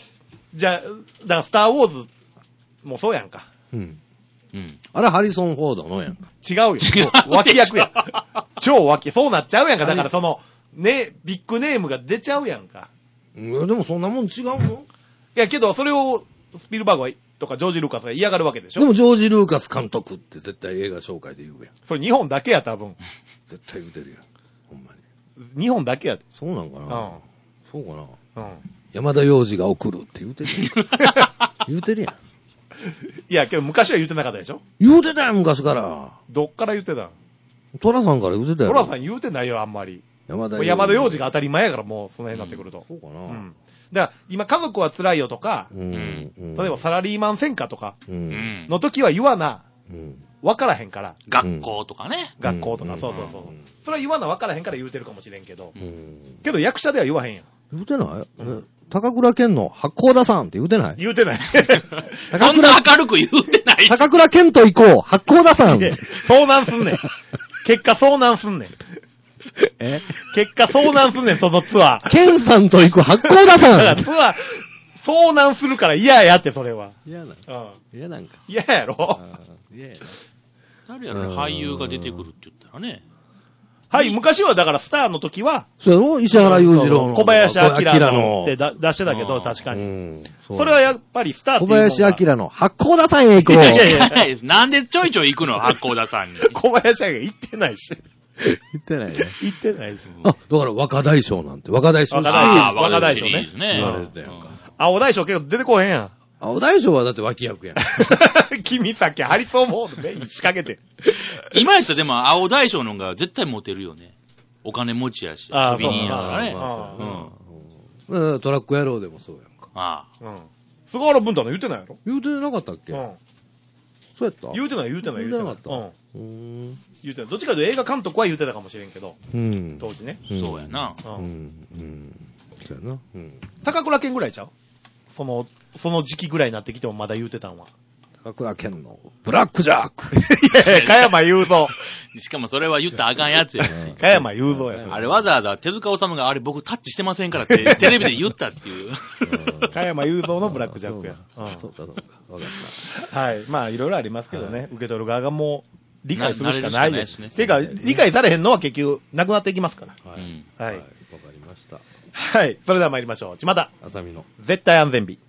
じゃあ、だからスターウォーズもそうやんか。 うん。 うん。 あれハリソン・フォードのやんか。 違うよ。 違う脇役やん。超脇、そうなっちゃうやんか。だからその、ね、ビッグネームが出ちゃうやんか。 いや、でもそんなもん違うの？ いや、けど、それを、スピルバーグは、とかジョージ・ルーカスが嫌がるわけでしょ。 でもジョージ・ルーカス監督って絶対映画紹介で言うやん。 それ日本だけや、多分。 絶対言うてるやん。ほんまに。 日本だけや。 そうなんかな、 うん。 そうかな、 うん。 山田洋次が送るって言うてるやん。言うてるやん。 いや、けど昔は言ってなかったでしょ。 言うてたやん、昔から。 どっから言ってたん？ トラさんから言うてたやん。 トラさん言うてないよ、あんまり。 山田洋次。山田洋次が当たり前やから、もう、その辺になってくると。 そうかな、 うん。だから、今、家族は辛いよとか、 うんうん、 例えばサラリーマン戦火とかう、 うんん。 の時は言わな、 うん分からへんから。 学校とかね。 学校とか、 うんそうそうそううん。 それは言わな分からへんから言うてるかもしれんけど。 うんけど役者では言わへんやん。 言うてない、 うんえ高倉健の八甲田さんって言うてない言うてない。 そんな明るく言うてないし。 高倉健と行こう八甲田さんで遭難すんねん。結果遭難すんねん。 え結果遭難すんねん、そのツアー。 健さんと行く八甲田だかさんらツアー、遭難するから嫌やって、それは。 嫌なんうん。 嫌なんか。 嫌やろ。 嫌やな。 誰やろね、俳優が出てくるって言ったらね。 はい、昔はだからスターの時は、 そうやろ石原裕次郎の。 小林明明のってだ出してたけど、 うんう確かに。 ん。 それはやっぱりスターって小いうもんが林明の八甲田さんへ行こう。 いやいやいやないです。なんでちょいちょい行くの八甲田さんに。 小林明行ってないし。 言ってないね。 行ってないです。 あ、だから若大将なんて、若大将若大あー将若大将ねいいですね。 言われてたやんか。 青大将結構出てこへんやん。 青大将はだって脇役やん。 君さっきハリソンモードメイン仕掛けて。 今やったらでも青大将の方が絶対モテるよね。お金持ちやし。 あー遊び人やからね。 まあまああそうやなうんトラック野郎でもそうやんか。 あうん。菅原文太の言ってないやろ。 言うてなかったっけ、 うん。 そうやった言うてない言うてない言うてない。 言うてなかうん。 うーん。 言うてない。どっちかというと映画監督は言うてたかもしれんけど、 うん。 当時ね。 あ、そうやな。 う。 うんん。うん。そうやな。うん。 高倉健ぐらいちゃうその、その時期ぐらいになってきてもまだ言うてたんは。 高倉健のブラックジャック。 いやいや、加山雄三。 しかもそれは言ったらあかんやつやし。 加山雄三や。 あれわざわざ手塚治虫があれ僕タッチしてませんからってテレビで言ったっていう。 加山雄三のブラックジャックや。うんそうか、そうか。わかっはい。まあ、いろいろありますけどね。受け取る側がもう、理解するしかないです。 な慣れるしてかないですねか、理解されへんのは結局、なくなっていきますから。 た。 うんはいわかりました。 はい。それでは参りましょう。ちまた、 あさみの。 絶対安全日。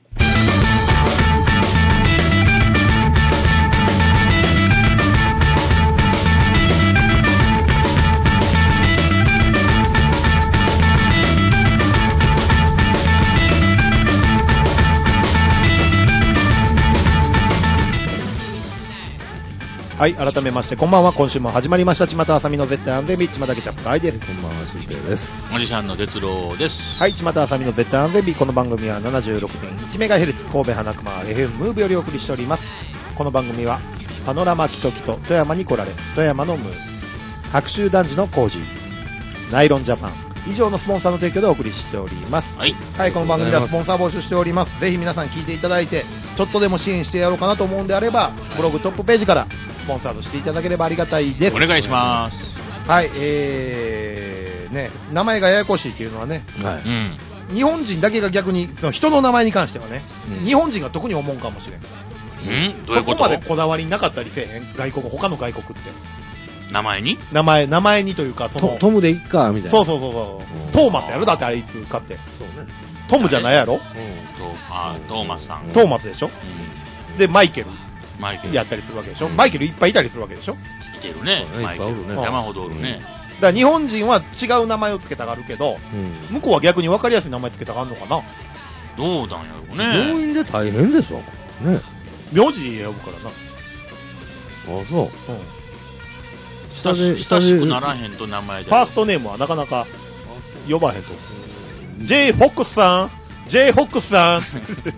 はい。改めまして、こんばんは。今週も始まりました。ちまたあさみの絶対安全日。ちまたけちゃっかいです。 こんばんは、しんぺいです。 マジシャンの哲郎です。 はい。ちまたあさみの絶対安全日。この番組は ななじゅうろくてんいちメガヘルツ 神戸花熊 エフエム ムーブよりお送りしております。この番組は、パノラマキトキト富山に来られ、富山のムーブ、白州男児のコージー、ナイロンジャパン、以上のスポンサーの提供でお送りしております。 はい。 はい、この番組ではスポンサー募集しております。ぜひ皆さん聞いていただいて、ちょっとでも支援してやろうかなと思うんであれば、ブログトップページからスポンサーとしていただければありがたいです。 お願いします。 はい、えー、ね、名前がややこしいっていうのはね、 はう。ん。 日本人だけが逆に、その人の名前に関してはね、 うん日本人が特に思うかもしれん。 うんどういうこそことまでこだわりなかったりせえへん、外国、他の外国って。 名前に名前、名前にというか、その、 トトムでいっか、みたいな。 そうそうそうそうう、んトーマスやろだってあいつかって。 そうね。 トムじゃないやろうとあートーマスさん。 うんトーマスでしょうで、マイケルん。マイケル。 やったりするわけでしょ、 うんマイケルいっぱいいたりするわけでしょいてるねそう。ねマイケル。 いっぱいおるね山ほどおるね。 だから日本人は違う名前をつけたがるけど、 ん。うん。 向こうは逆に分かりやすい名前つけたがるのかなどうなんやろうね。 病院で大変でしょ。ね。 名字で呼ぶからな。 あ、そう。 うん。 親し親しくならへんと名前で。 ファーストネームはなかなか呼ばへんと。J フォックスさん !J フォックスさん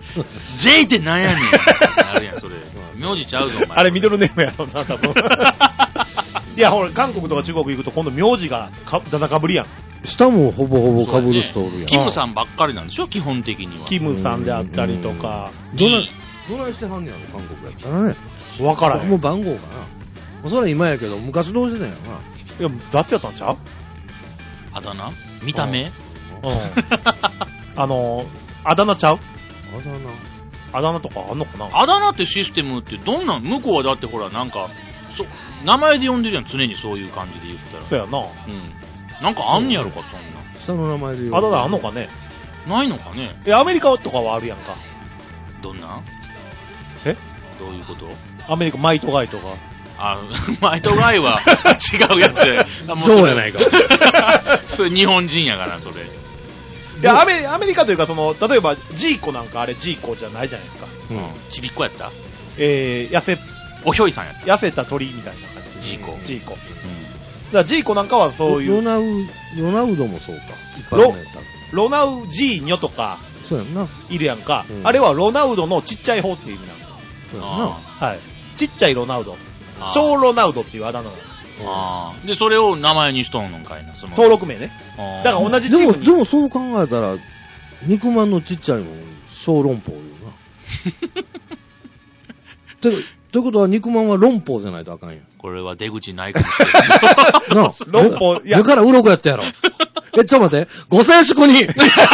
J ってなんやねん。あるやん、それ。名字ちゃうぞ、お前。 あれミドルネームやろな、多分。いや、ほら、韓国とか中国行くと今度名字がかだだかぶりやん。 下もほぼほぼ被る人おるやん。 キムさんばっかりなんでしょ、基本的には。 キムさんであったりとか、 どない、どないしてはんねやろ、韓国やったらね。 わからへん。 もう番号かな。それは今やけど、昔どうしてたんやろな。 いや、雑やったんちゃうあだ名見た目うん。あの、あだ名ちゃうああだ名。 あだ名とかあんのかな。 あだ名ってシステムってどんなん向こうはだってほら、なんか、そ名前で呼んでるやん、常にそういう感じで言ったら。 そうやな。 うん。なんかあんねやろか、そんな。 下の名前で言う。 あだ名あんのかね。 ないのかね。 え、アメリカとかはあるやんか。 どんなんえどういうことアメリカ、マイトガイとか。 あ、マイトガイは違うやつで。 そうやないか。 それ日本人やから、それ。 いや、アメリアメリカというか、その、例えば、ジーコなんかあれジーコじゃないじゃないですか。 うん。ちびっこやった？ えー、痩せ、 おひょいさんやった。 痩せた鳥みたいな感じ。 ジーコ。 ジーコ。 うだからジーコなんかはそういう、 ロナウ、ロナウドもそうか。いっぱいあるねロナウジーニョとか、 そうやんな。 いるやんか、 うんあれはロナウドのちっちゃい方っていう意味なんですよ。 そうやんあな。 はい。ちっちゃいロナウド。 あー小ロナウドっていうあだ名なの。 ああ。で、それを名前にしとんのかいな、その。 登録名ね。 あーだから同じチでも、 ームに。 でもそう考えたら、肉まんのちっちゃいの、小籠包言うな。てということは肉まんは論法じゃないとあかんやん。 これは出口ないかもしれない。 なあ。 論法いやだから鱗やったやろ。え、ちょっと待って。ご静粛にうん。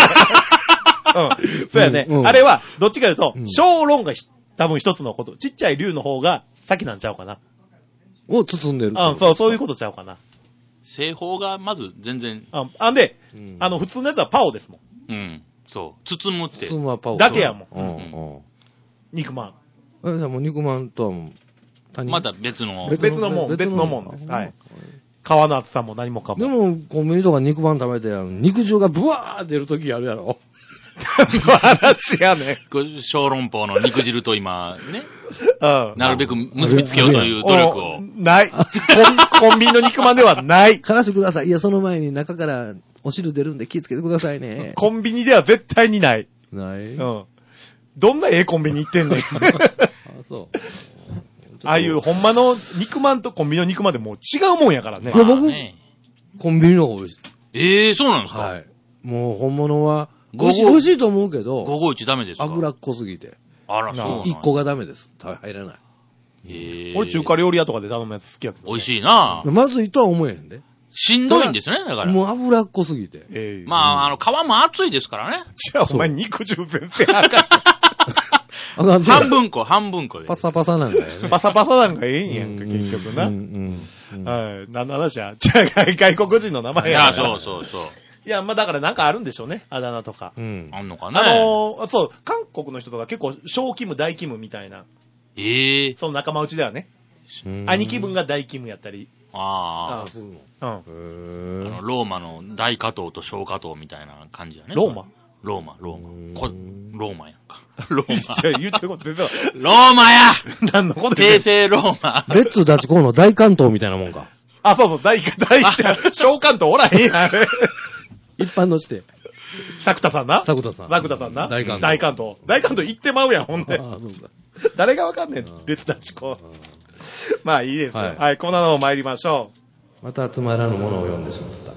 そうやね。 うんうんあれは、どっちかというと、 うん小論がひ多分一つのこと。ちっちゃい竜の方が先なんちゃうかな。 を包んでる。 うん、そう、そういうことちゃうかな。 製法がまず全然、 ああんで、 うんあの、普通のやつはパオですもん。 うん。そう。包むって。 包むはパオ。 だけやもんうんうん。 肉まん。 え、じゃあもう肉まんとはもう、他人また別の。 別のもん別のもんですはい。皮の厚さも何もかも。 でも、コンビニとか肉まん食べて、あの肉汁がブワーって出るときあるやろ。 話やね。 これ小籠包の肉汁と今、ね、 うん。 なるべく結びつけようという努力をお。ない。コンコンビニの肉まんではない。 からしてください。いや、その前に中からお汁出るんで気をつけてくださいね。 コンビニでは絶対にない。 ない、 うあ、 ん。どんなええコンビニ行ってんねん。 そう。 ああいうほんまの肉まんとコンビニの肉まんでもう違うもんやからねい。や僕ねコンビニの方が美味しい。 ええー、そうなんですか、 はい。もう本物は、 ご美味しい、美味しいと思うけど、 ごごいちダメですか油っこすぎて。 あら、そうなん一個がダメです。入らない。 えー、 俺中華料理屋とかで頼むやつ好きやけど、 美味しいなまずいとは思えへんで。 しんどいんですよね、だから。 もう油っこすぎて。 ええまあ、あの、皮も厚いですからね。 じゃあお前肉汁全然あかあかんて半分こ、半分こで。 パサパサなんだよね。 ん。パサパサなんかええんやんか、結局な。 うんうんうんはい。何の話やじゃあ外国人の名前いや、 やから。 そうそうそう。 いや、まあだからなんかあるんでしょうね。あだ名とか。 うん。 あんのかね。 あのー、そう、韓国の人とか結構小キム、大キムみたいな、 ええー。 その仲間内ではね、 うん兄貴分が大キムやったり、 ああ、そうなの。 うん。 へあ。あーの、ローマの大加藤と小加藤みたいな感じだね。 ローマローマ、ローうんマ。こローマやんか。ローじゃあ言ってること全然わかんマ。ローマやない何のこと平で成ローマ。 レッツダチコーの大関東みたいなもんか。 あ、そうそう、大、大、小関東おらへんやん。 一般のして。 作田さんな作田さん。 作田さんな大関東。 大関東。大関東行ってまうやん、ほんで。 ああ、そうか。 誰がわかんねんああ、 別立ち子あ。 まあいいですよ。 はいはい、こんなのを参りましょあまたつまらぬものを読んでしまった。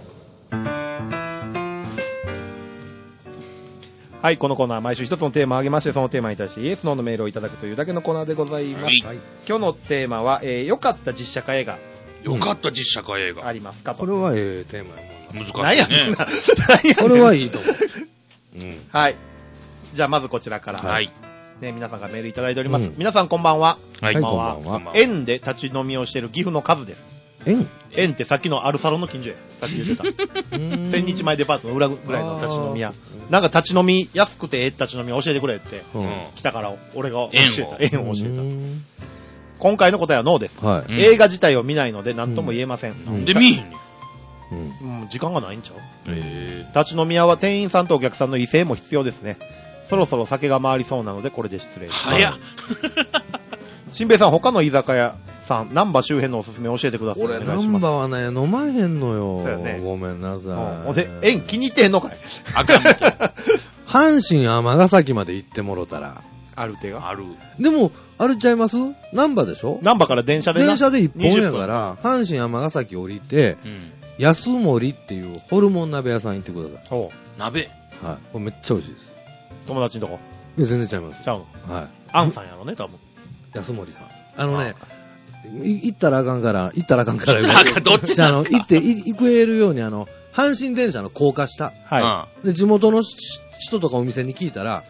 う。はい、このコーナーは毎週一つのテーマを挙げまして、そのテーマに対してイエス、ノーのメールをいただくというだけのコーナーでございます。 はいはい。 今日のテーマは、えー、良かった実写化映画よかった実写化映画。 ありますかと。 これはええテーマやもんな。 何や難しいね。 ねんな。何やねんこれはいいと思う。うん。 はい。じゃあまずこちらから。 はい。 ね、皆さんがメールいただいております。 うん皆さんこんばんは。 はい。 はいこんばんはこんばんは園で立ち飲みをしている岐阜の数です。 縁園ってさっきのアルサロンの近所や。さっき言ってた。千日前デパートの裏ぐらいの立ち飲み屋あ。ーなんか立ち飲み、安くてええ立ち飲み教えてくれってう。 うんん。 来たから、俺が教えた。 園園を教えた。 うん今回の答えはノーです。 はうん映画自体を見ないので何とも言えません。 んで、見えへんねん。 い。うん。 うん、時間がないんちゃうえ立ち飲み屋は店員さんとお客さんの威勢も必要ですね。そろそろ酒が回りそうなのでこれで失礼ー。 します。 早っ。 新兵衛さん、他の居酒屋さん、南波周辺のおすすめ教えてください。 俺、 お願いします。 ナンバーはね、飲まへんのよ。 そうやねごめんなさい。 うんほんで、縁気に入ってへんのかいあかんみたい。 阪神尼崎まで行ってもろたら。 ある手が。 ある。 でも、あれちゃいますナンバーでしょ南波から電車でな電車で一本やかにじゅっぷんら、阪神尼崎降りて、 うん。 安森っていうホルモン鍋屋さん行ってくださほ鍋。 い。はい。これめっちゃ美味しいです。 う友達のとこ。 いや全然ちゃいます。 ちゃうの。 はい。 アンさんやろね、多分。 安森さん。あのね、い行ったらあかんから、行ったらあかんから言うあかんどっちあの、行って、い行けるように、あの、阪神電車の高架下。 はで、地元のし人とかお店に聞いたら、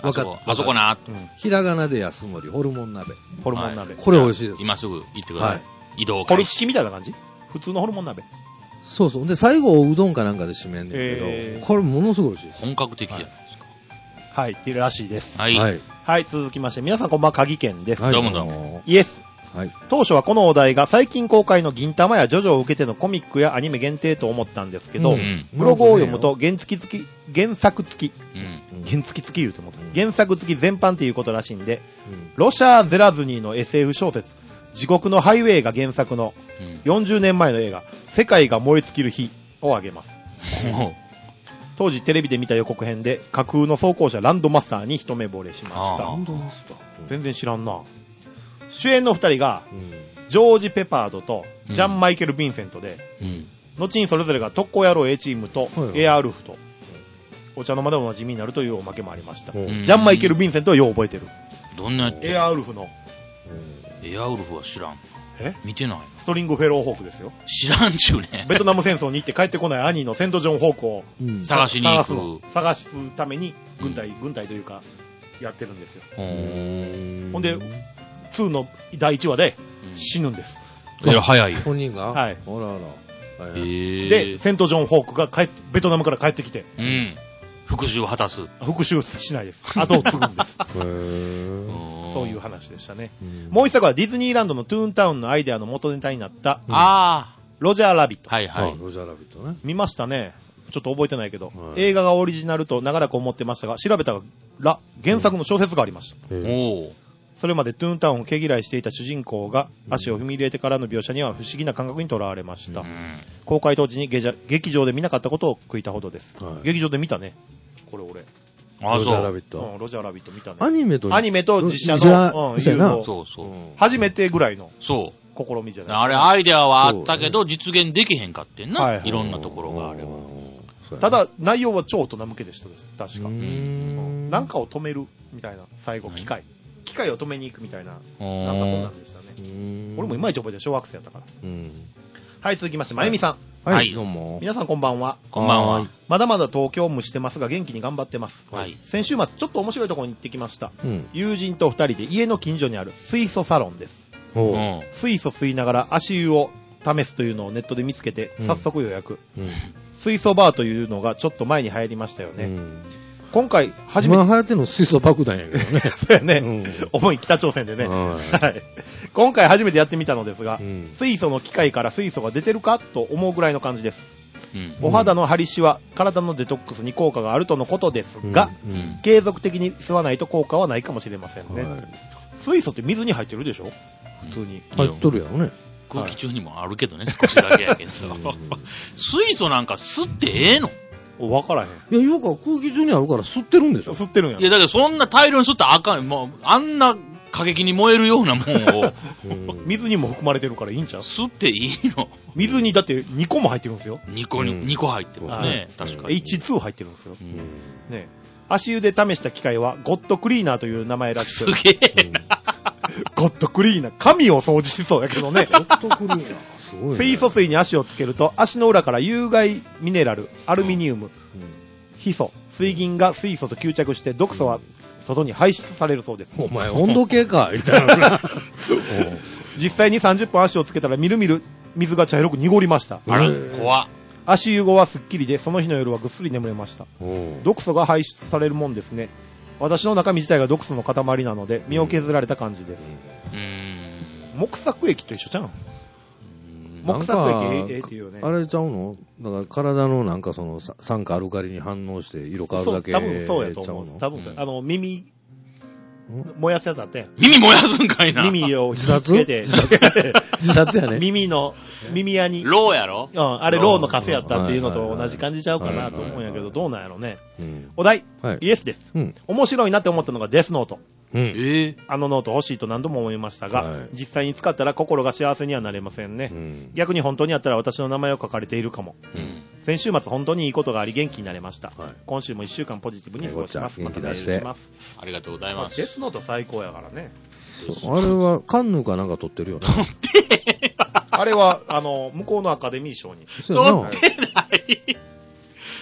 あそこ、あそこな。 うん。 ひらがなで安森、ホルモン鍋。 ホルモン鍋。 これ美味しいです。 今すぐ行ってください。 はい移動ホル開始。 チキみたいな感じ普通のホルモン鍋。 そうそう。で、最後、おうどんかなんかで締めんねんけど、 へーこれものすごい美味しいです。 本格的じゃないですか。 はい、っていうらしいです。 はい。 はい。 はい、続きまして、皆さんこんばんは、鍵健です。 はいどうもどうもイエス。 はい。 当初はこのお題が最近公開の銀玉やジョジョを受けてのコミックやアニメ限定と思ったんですけど、 うんブログを読むと原付付き、原作付き、 うん。 原付付き言うと思った。原作付き全般っていうことらしいんで、 うんロシャー・ゼラズニーの エスエフ 小説、地獄のハイウェイが原作のうん。 よんじゅうねんまえの映画、世界が燃え尽きる日を挙げます。 も当時テレビで見た予告編で架空の装甲車ランドマスターに一目惚れしましたあ。 本当ですか。 全然知らんな。主演の二人が、 うんジョージ・ペパードとうんジャン・マイケル・ヴィンセントで、 う、うん。 後にそれぞれが特攻野郎 A チームとはいはいエアウルフと、お茶の間でおなじみになるというおまけもありました。 うんうんジャン・マイケル・ヴィンセントはよう覚えてる。 どんなやつエアウルフの、 エアウルフは知らん。 え見てない。 ストリング・フェロー・ホークですよ。 知らんちゅうね。 ベトナム戦争に行って帰ってこない兄のセント・ジョン・ホークをうん探しに行く探すの探すために軍隊、軍隊というか、やってるんですよ。 うーん。 ほんで、にのだいいちわでうん死ぬんです。 いや、早いよ。 本人がはいあらあら。はいえはいー。 で、セント・ジョン・ホークが帰って、ベトナムから帰ってきて、 うん。復讐を果たす。 復讐しないです。後を継ぐんです。 へーそういう話でしたね。 うんもう一作はディズニーランドのトゥーンタウンのアイデアの元ネタになった、 うんあロジャー・ラビット。 あ、はいはい。 あロジャーラビットね。 見ましたね。ちょっと覚えてないけど、 はい映画がオリジナルと長らく思ってましたが、調べたら、原作の小説がありました。 へーおお。 それまでトゥーンタウンを毛嫌いしていた主人公が足を踏み入れてからの描写には不思議な感覚にとらわれました。 うん。 公開当時にゲジャ劇場で見なかったことを悔いたほどです。 はい劇場で見たね。これ俺。 ああ、 ロジャーそう。 ラビット。 うん、ロジャーラビット見たね。 アニメとアニメと実写じゃあの、うん、 そうやな融合そうそう。 初めてぐらいのそ試みじゃう。 ないあれ、アイデアはあったけど、実現できへんかってんな。 はいはいいろんなところがあれば。 ばただ、内容は超大人向けでしたです。確か。 んなんかを止めるみたいな、最後、機械。機械を止めに行くみたいな、なんかそんなんでしたね。俺もいまいち覚えて小学生やったから。 うん。 はい、続きまして、まゆみさん。 ははいい、どうも。 皆さんこんばんは。 こんばんは。 まだまだ東京を蒸してますが、元気に頑張ってます。 はい先週末、ちょっと面白いところに行ってきました。 うん。 友人と二人で家の近所にある水素サロンです。 おう。 うん。 水素吸いながら足湯を試すというのをネットで見つけて、 うん早速予約。 うん。 水素バーというのがちょっと前に流行りましたよね。 うん。 今回、初めて、 今流行ってるの水素爆弾やけどね。 そうやね、 うん重い北朝鮮でね。 ははい。今回初めてやってみたのですがい。う、ん。 水素の機械から水素が出てるかと思うぐらいの感じです。 うん。 お肌の張りシワ、体のデトックスに効果があるとのことですが、 うんうん継続的に吸わないと効果はないかもしれませんね。 はい水素って水に入ってるでしょ普通に。 入っとるやろね。 空気中にもあるけどね、少しだけやけど。水素なんか吸ってええのわからへん。 いや、ようか空気中にあるから吸ってるんでしょ。 吸ってるんやいや、だけどそんな大量に吸ったらあかん。もう、あんな過激に燃えるようなもんをうん水にも含まれてるからいいんちゃう吸っていいの水にだってにこも入ってるんですよ。 にこに、 うんにこ入ってるもんね。 はい確かに。 エイチツー 入ってるんですよ。 うんね足湯で試した機械はゴッドクリーナーという名前らしすく、 げえ。 ゴッドクリーナー、神を掃除しそうやけどね。 ホットクリーナー。すごいね。 水素水に足をつけると足の裏から有害ミネラル、アルミニウム、ヒ素、水銀が水素と吸着して毒素は外に排出されるそうです。 お前、温度計か、みたいな。 実際にさんじゅっぷん足をつけたらみるみる水が茶色く濁りました。 あらへー、 怖っ。 足湯後はすっきりで、その日の夜はぐっすり眠れました。 おう毒素が排出されるもんですね。私の中身自体が毒素の塊なので、身を削られた感じです。 うーん。 木作液と一緒ちゃうんなん木作液かええっていうよね。 あれちゃうのだから体のなんかそのさ酸化アルカリに反応して色変わるだけそう多分そうやと思う。 ちゃの多分そうや。あの、耳、 ん燃やすやつあって、 耳燃やすんかいな。 耳を自殺つけて、 自殺やね。 耳の、耳輪に、 ローやろうん、あれ、ローのカスやったっていうのと同じ感じちゃうかなと思うんやけど、どうなんやろね。 うん。 お題、 はい。 イエスです。 うん。 面白いなって思ったのがデスノート。 うん。 ええ。 あのノート欲しいと何度も思いましたが、 はい実際に使ったら心が幸せにはなれませんね。 うん。 逆に本当にあったら私の名前を書かれているかも。 うん。 先週末本当にいいことがあり元気になれました。 はい。 今週もいっしゅうかんポジティブに過ごします。 はいまたメール元気出してします。 ありがとうございます。 まあデスノート最高やからね。 そうあれは、カンヌかなんか撮ってるよね。 あれは、あの、向こうのアカデミー賞に。 そうやな。 取ってない。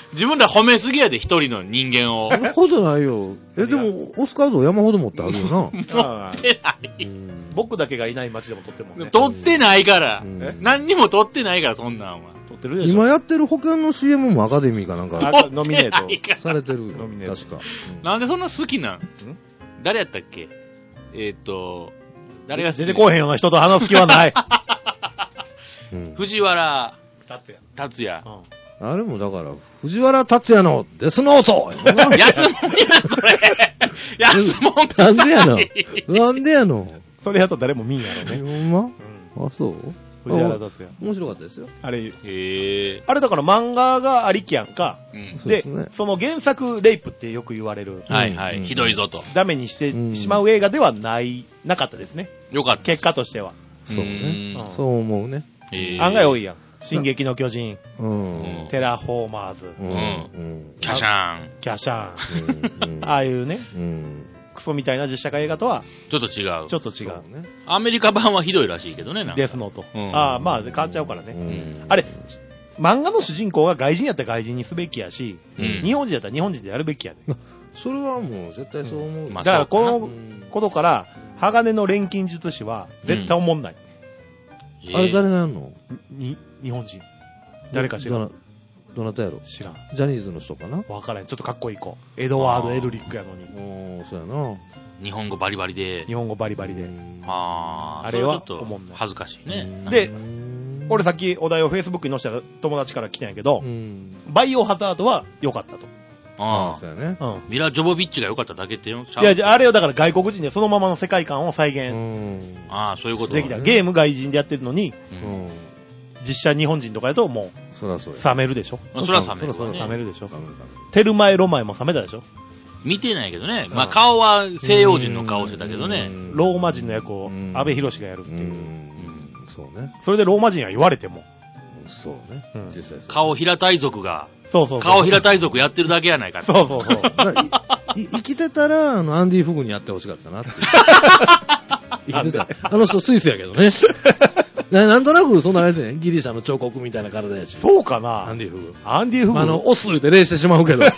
自分ら褒めすぎやで、一人の人間を。 そんなことないよ。え、でも、オスカー像山ほど持ってあるよな。 持ってない。 うん僕だけがいない街でも撮ってるもんね。 撮ってないから。 うんえ何にも撮ってないから、そんなんは。 撮ってるでしょ。 今やってる保険の シーエム もアカデミーかなんかあノミネート撮ってないからされてるよ。 ノミネート確か。うんなんでそんな好きなん誰やったっけえーっと、誰が好き出てこうへんような人と話す気はない。 うん藤原達也。 達也。 うんあれもだから、藤原達也のデスノートやな安もんや、それ。安もんかなんでやのなんでやのそれやと誰も見んやろほね。 んまうん。 あ、そう藤原達也。 面白かったですよ。 あれ、 へえ。 あれだから漫画がありきやんか。 うん。 そうですねその原作レイプってよく言われる。 はいはうんい。ひどいぞと。 ダメにしてうんしまう映画ではない、なかったですね。 よかった。 結果としては。 そうねうん。 そう思うね。 へー案外多いやん。進撃の巨人、 うん。 テラフォーマーズ、 うん。うん。 キャシャーン。 キャシャーン。 うんああいうね、 うん。 クソみたいな実写化映画とはちょっと違う。 ちょっと違う。 そうね。 アメリカ版はひどいらしいけどね、なんかデスノート。 うんああ、まあ変わっちゃうからね。 うんあれ、漫画の主人公が外人やったら外人にすべきやし、 うん日本人やったら日本人でやるべきやね。 それはもう絶対そう思う。 まあだからこのうんことから、鋼の錬金術師は絶対思んない。 へーあれ誰がやんのに、日本人。誰か知らん。 どなどなたやろ知らん。 ジャニーズの人かなわからん。ちょっとかっこいい子。エドワード・エルリックやのに。 おー、そうやな。 日本語バリバリで。 日本語バリバリで。 うんああ、 あれはそちょっと思んない恥ずかしいね。 でうん俺さっきお題を Facebook に載せたら友達から来たんやけどう、ん。 バイオハザードは良かったと。 ああそうやね。 うん。 ミラ・ジョボビッチが良かっただけってよ。 いや、じゃああれをだから外国人でそのままの世界観を再う現ん。 ああ、そういうことできた。 ねゲーム外人でやってるのに、 ううんん。 実写日本人とかやともそらそううや。 冷めるでしょ。 まあそれは冷めるそらわね。 冷めるでしょ。 冷める冷めるテルマエロマエも冷めたでしょ。 見てないけどね。まあ顔は西洋人の顔してたけどね。 うんローマ人の役をうん安倍博士がやるってういう。 ん。そうね。 それでローマ人は言われても。 そうねうん。 実際そう。 顔平たい族が、 そうそうそう。 顔平たい族やってるだけやないかって。 そうそうそう。 だからいい生きてたら、あの、アンディ・フグにやってほしかったなっていう。生きてた。あの人スイスやけどね。ななんとなく、そんなあれでね、ギリシャの彫刻みたいな体やし。 そうかアなンディ・フグ。 アンディ・フグ。 まあ、あの、オスで礼してしまうけど。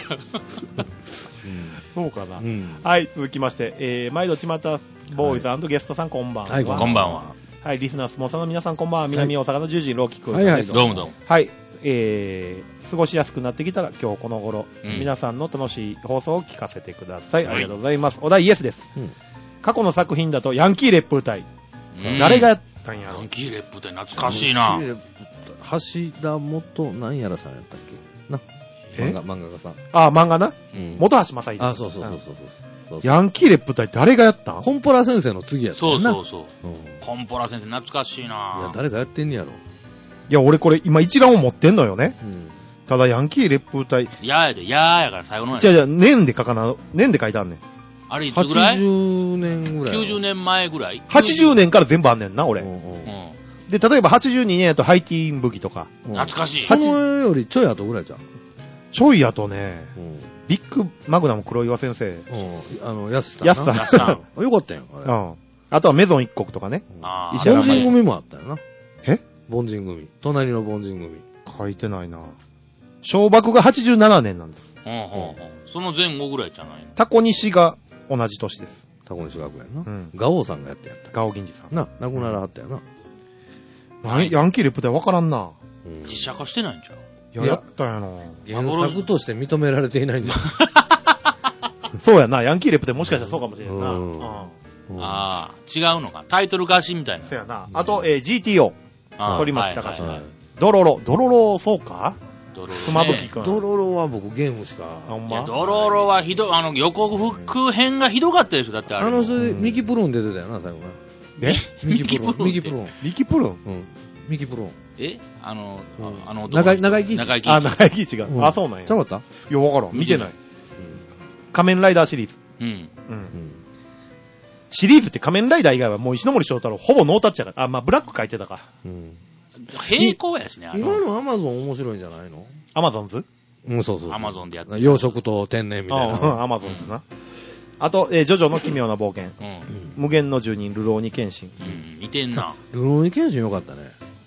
そうかな、 うん。 はい、続きまして、えー、毎度ちまたボーイズゲストさんこんばんは。 はい、 こんばんは。 はい、リスナースポンサーの皆さんこんばんは。南大阪のじゅうじローキックはいはいですどうもどうも。 はい、えー、過ごしやすくなってきたら今日この頃、 うん皆さんの楽しい放送を聞かせてください。 はいありがとうございます。お題イエスです。 うん過去の作品だとヤンキー烈風隊。 うん誰がやったんやろヤンキーレップって懐かしいな。 橋田元なんやらさんやったっけな。 え漫画、漫画家さん。 あ、漫画な。 うん本橋正秀。 あ、そうそうそうそうそうそう。 ヤンキー烈風隊誰がやったんコンポラ先生の次やったそうよな。 そうそう。 うん。いコンポラ先生懐かしいやな、 誰がやってんねやろ。 いや、俺これ今一覧を持ってんのよね。 うん。 ただヤンキー烈風隊、 やーやで、やーやから最後のやじゃあじゃあ年で書かな、年で書いてあんねん。 あれいつぐらいはちじゅうねんぐらい。 きゅうじゅうねんまえぐらいはちじゅうねんから全部あんねんな、俺。 うんうんうん。 で、例えばはちじゅうにねんやとハイティーン武器とか。 うん懐かしい。 そのよりちょい後ぐらいじゃん。 ちょい後ね、 うん。 ビッグマグナム黒岩先生。 うん。あの、安さんな。 安さんやっさん。 あよかったやん、あれ。 うん。あとはメゾン一国とかね。 あー石原凡人組もあったよな。 え凡人組。隣の凡人組。 書いてないな。小爆がはちじゅうななねんなんです。 うんうんうん。その前後ぐらいじゃないのタコ西が同じ年です。 タコ西学園な。 うんガオさんがやってやった。 ガオ銀次さん。 な、亡くならはったよな。 何ヤンキーレップ隊わからんな。 うん実写化してないんちゃういや、やったやな。 原作として認められていないんだよ。 そうやな。ヤンキーレップ隊もしかしたらそうかもしれんな。 ううんん。 うんああ、違うのか。タイトル貸しみたいな。 そうやな。あと、えー ジーティーオー。 あー反町隆史はいはいはいドロロ。ドロロ、そうかドロロね熊吹くん。 ドロロは僕ゲームしか。 あほんまいやドロロはひどい、あの、予告編がひどかったでしょ、だってあれ。 あの人でうんミキプロン出てたよな、最後な。 えミキプロン。ミキプロン。 ミキプルンうん。ミキプロン。 えあの、 うんあの男長い長生き長生き。 あ、長生き違う。 うんあ、そうなんや。 ちゃうかったいや、わからん。見てない。 う仮面ライダーシリーズ。 うん。 うん。 ん。 シリーズって仮面ライダー以外はもう石ノ森章太郎ほぼノータッチやから。あ、まあブラック書いてたか。 うん。 平行やしね、あ今の、 のアマゾン面白いんじゃないのアマゾンズうん、そうそう。 アマゾンでやってる養殖と天然みたいあな。 アマゾンズな。あと、えージョジョの奇妙な冒険。 うん。 うん無限の住人、流浪に剣心。 うん、似てんな。 ルローニケンシンよかったね。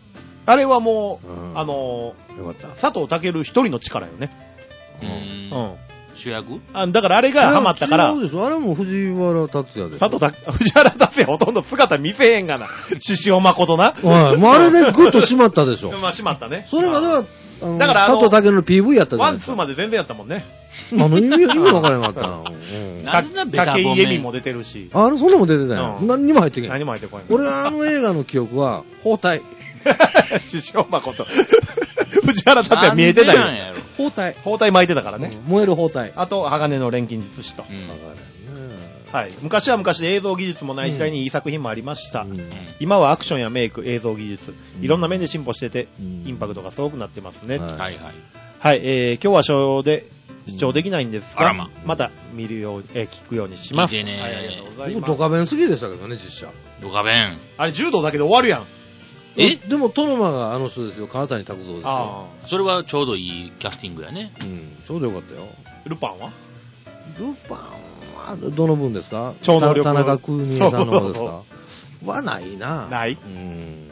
あれはもう、 うんあのよかった。 ー、佐藤健一人の力よね。 う。 うんん。 主役あだからあれがハマったからそう、でしょ。あれも藤原達也でしょ。 佐藤た、藤原達也ほとんど姿見せへんがな。獅子王誠な。 はい。もうあれでグッと締まったでしょ。 まあ、しまったね。 それまでは、あのだからあの佐藤健の ピーブイ やったじゃワン、 ないですか。 ツーまで全然やったもんね。 あの意味、意味わからなかったな。うんなぜなベタ褒め武井絵美も出てるし。 あれ、そんなもん出てたよ。 うん何にも入ってけん。 何も入ってこない。 俺はあの映画の記憶は、包帯。 獅子王誠。藤原達也見えてたよ。 なんでなんやろ。 包帯。 包帯巻いてたからね。 燃える包帯。 あと、鋼の錬金術師と。 うん。 はい。昔は昔で映像技術もない時代にいい作品もありました。 うん今はアクションやメイク、映像技術、いろんな面で進歩してて、 うんインパクトがすごくなってますね。 はいはいはい。 はい、えー、今日は賞で視聴できないんですが、 あらままた見るように、えー聞くようにします。 聞いてねはい、ありがとうござい僕、 ます。 ドカベン好きでしたけどね、実写。 ドカベン。 あれ、柔道だけで終わるやん。 えでも、トノマがあの人ですよ。川谷拓三ですよ。 あそれはちょうどいいキャスティングやね。 うん。ちょうどよかったよ。 あ。ルパンはルパンは、どの分ですか超能力田中邦衛さんの方ですそかはないな。 ないうん。うん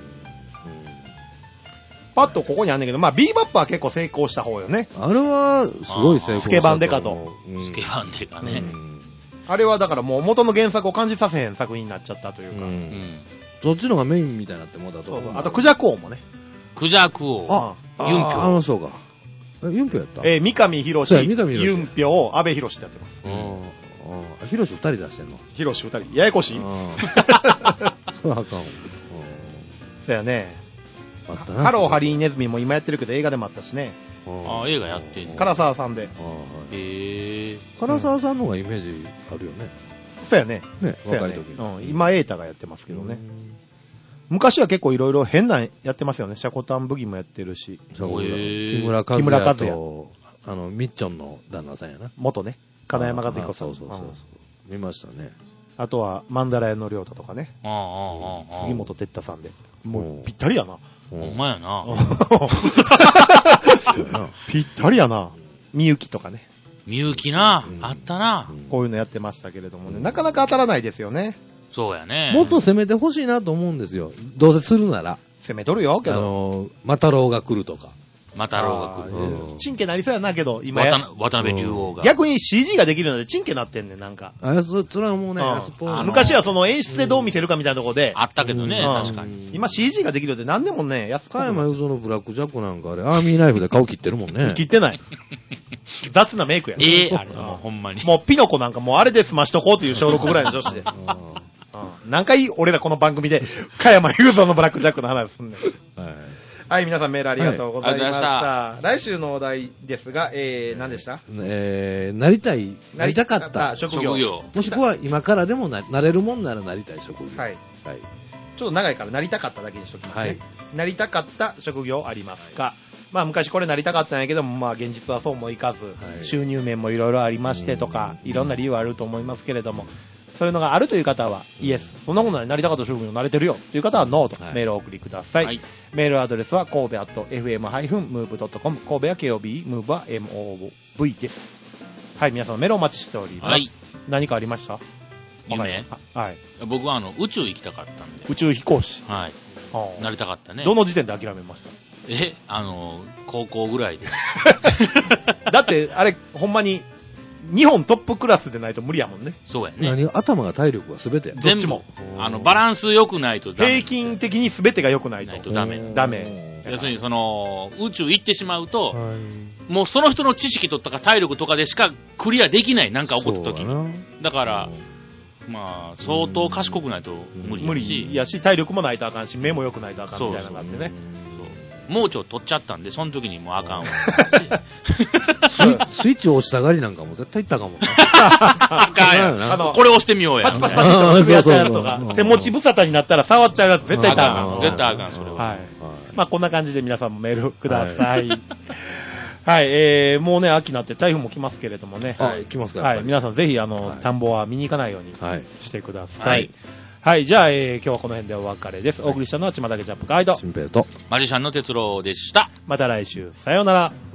パッとここにあんねんけど、まあ、ビーバップは結構成功した方よね。 あれは、すごい成功したと思う。 スケバンデカとうん。 スケバンデカね。 うんあれはだからもう元の原作を感じさせへん作品になっちゃったというか。 ううんん。 そっちのがメインみたいになってもうたと思そうそう。あと、クジャク王もね。 クジャク王。 あ、 うんあユンピョウあの人か。えユンピョウやったえー、三上博そう史、 や三上博史ユンピョウ、安倍博士ってやってます。 うん。うん。ヒロシ二人出してんの博士二人。ややこしい。 うんそれはあかんわ。 そうやね。 うんあったな。 ハローハリーネズミも今やってるけど映画でもあったしね。 うんあ、映画やってんの。 唐沢さんで。 ああはいへえ。 唐沢さんの方がイメージあるよね。 そうやね。 ね、 そうやね若い時に。 うん。今、瑛太がやってますけどね。昔は結構いろいろ変なやってますよね。シャコタンブギもやってるし。 そうへー木村木村和也和也と、あの、ミッチョンの旦那さんやな。 元ね。金山和彦さん。 あそうそうそうそううん。 見ましたね。 あとは、マンダラ屋の亮太とかね。 ああ、ああ、ああ。 杉本哲太さんで。もうんう、ぴったりやな。 ほほんまやな。 そうやな。 ぴったりやな。みゆきとかね。 みゆきなう。んあったな。 こういうのやってましたけれどもね。なかなか当たらないですよね。 そうやね。 もっと攻めてほしいなと思うんですよ。どうせするなら。 攻めとるよ、けあど。 の、マタロウが来るとか。 マタロウが来る。 うんチンケなりそうやな、けど、今や。 渡渡辺竜王が。 逆に シージー ができるので、チンケなってんねん、なんか。 あ、そ、それはもうね、 うん安っぽいなあの昔はその演出でどう見せるかみたいなところで、 あったけどね、 うん確かに。 今 シージー ができるので何でもね、安っぽく加なっ山雄三のブラックジャックなんかあれ、アーミーナイフで顔切ってるもんね。 切ってない。雑なメイクや。 ええそうあれもうほんまに。 もうピノコなんかもうあれで済ましとこうという小ろくぐらいの女子で。 うんうん何回俺らこの番組で、加山雄三のブラックジャックの話すんねん。 はい。 はい、皆さんメールありがとうございましはいありがとうございた。来週のお題ですが、えー、何でしたえー、なりたい、なりたかった。 職業。 職業。 もしくは今からでもななれるもんならなりたい職業。 はい。 はい。 ちょっと長いからなりたかっただけにしときますね。 はいなりたかった職業ありますか、まあ昔これなりたかったんやけども、まあ現実はそうもいかず、 はい収入面もいろいろありましてとか、 うんいろんな理由はあると思いますけれども、そういうのがあるという方はイエス、そんなことない、なりたかった職業慣れてるよという方はノーとはいメールをお送りください。 はいメールアドレスは神戸アット エフエムハイフンムーブドットコム、神戸は ケーオービー、ムーブは エムオーブイ です。はい、皆さんのメールをお待ちしております。 はい。 何かありました夢あはい。 僕はあの、宇宙行きたかったんで。 宇宙飛行士。 はい。 ああなりたかったね。 どの時点で諦めましたえ、あの、高校ぐらいで。 だって、あれ、ほんまに、日本トップクラスでないと無理やもんね。 そうやね。 何頭が体力が全てや。 全部どっちも。 あの、バランス良くないとダメ。 平均的に全てが良くないと。 ないとダメダメ要するに、その、宇宙行ってしまうと、 はい。 もうその人の知識とか体力とかでしかクリアできない。なんか起こった時に。 そうだなだから、まあ、相当賢くないと無理無やし理やし、体力もないとあかんし、目も良くないとあかんみたいなのがあってね。 盲腸取っちゃったんで、その時にもうあかんわ。 スイスイッチ押したがりなんかも絶対いったかもな。 あかんやん。 あのこれ押してみようや。 パチパチパチとするやつやるとかそうそうそ、う手持ち無沙汰になったら触っちゃうやつ絶対いたらあかん。 あかん絶対あかん、それは。 はい。 はいまあ、こんな感じで皆さんもメールください。はい、えー、もうね、秋になって台風も来ますけれどもね。 あ来ますかやっはい、 ぱり皆さんぜひ、あの、 はい田んぼは見に行かないようにはい。 してください。 はいはい、じゃあ、えー、今日はこの辺でお別れです。お送りしたのは、ちまだけジャンプガイド。 新平と。 マジシャンの哲郎でした。 また来週、さようなら。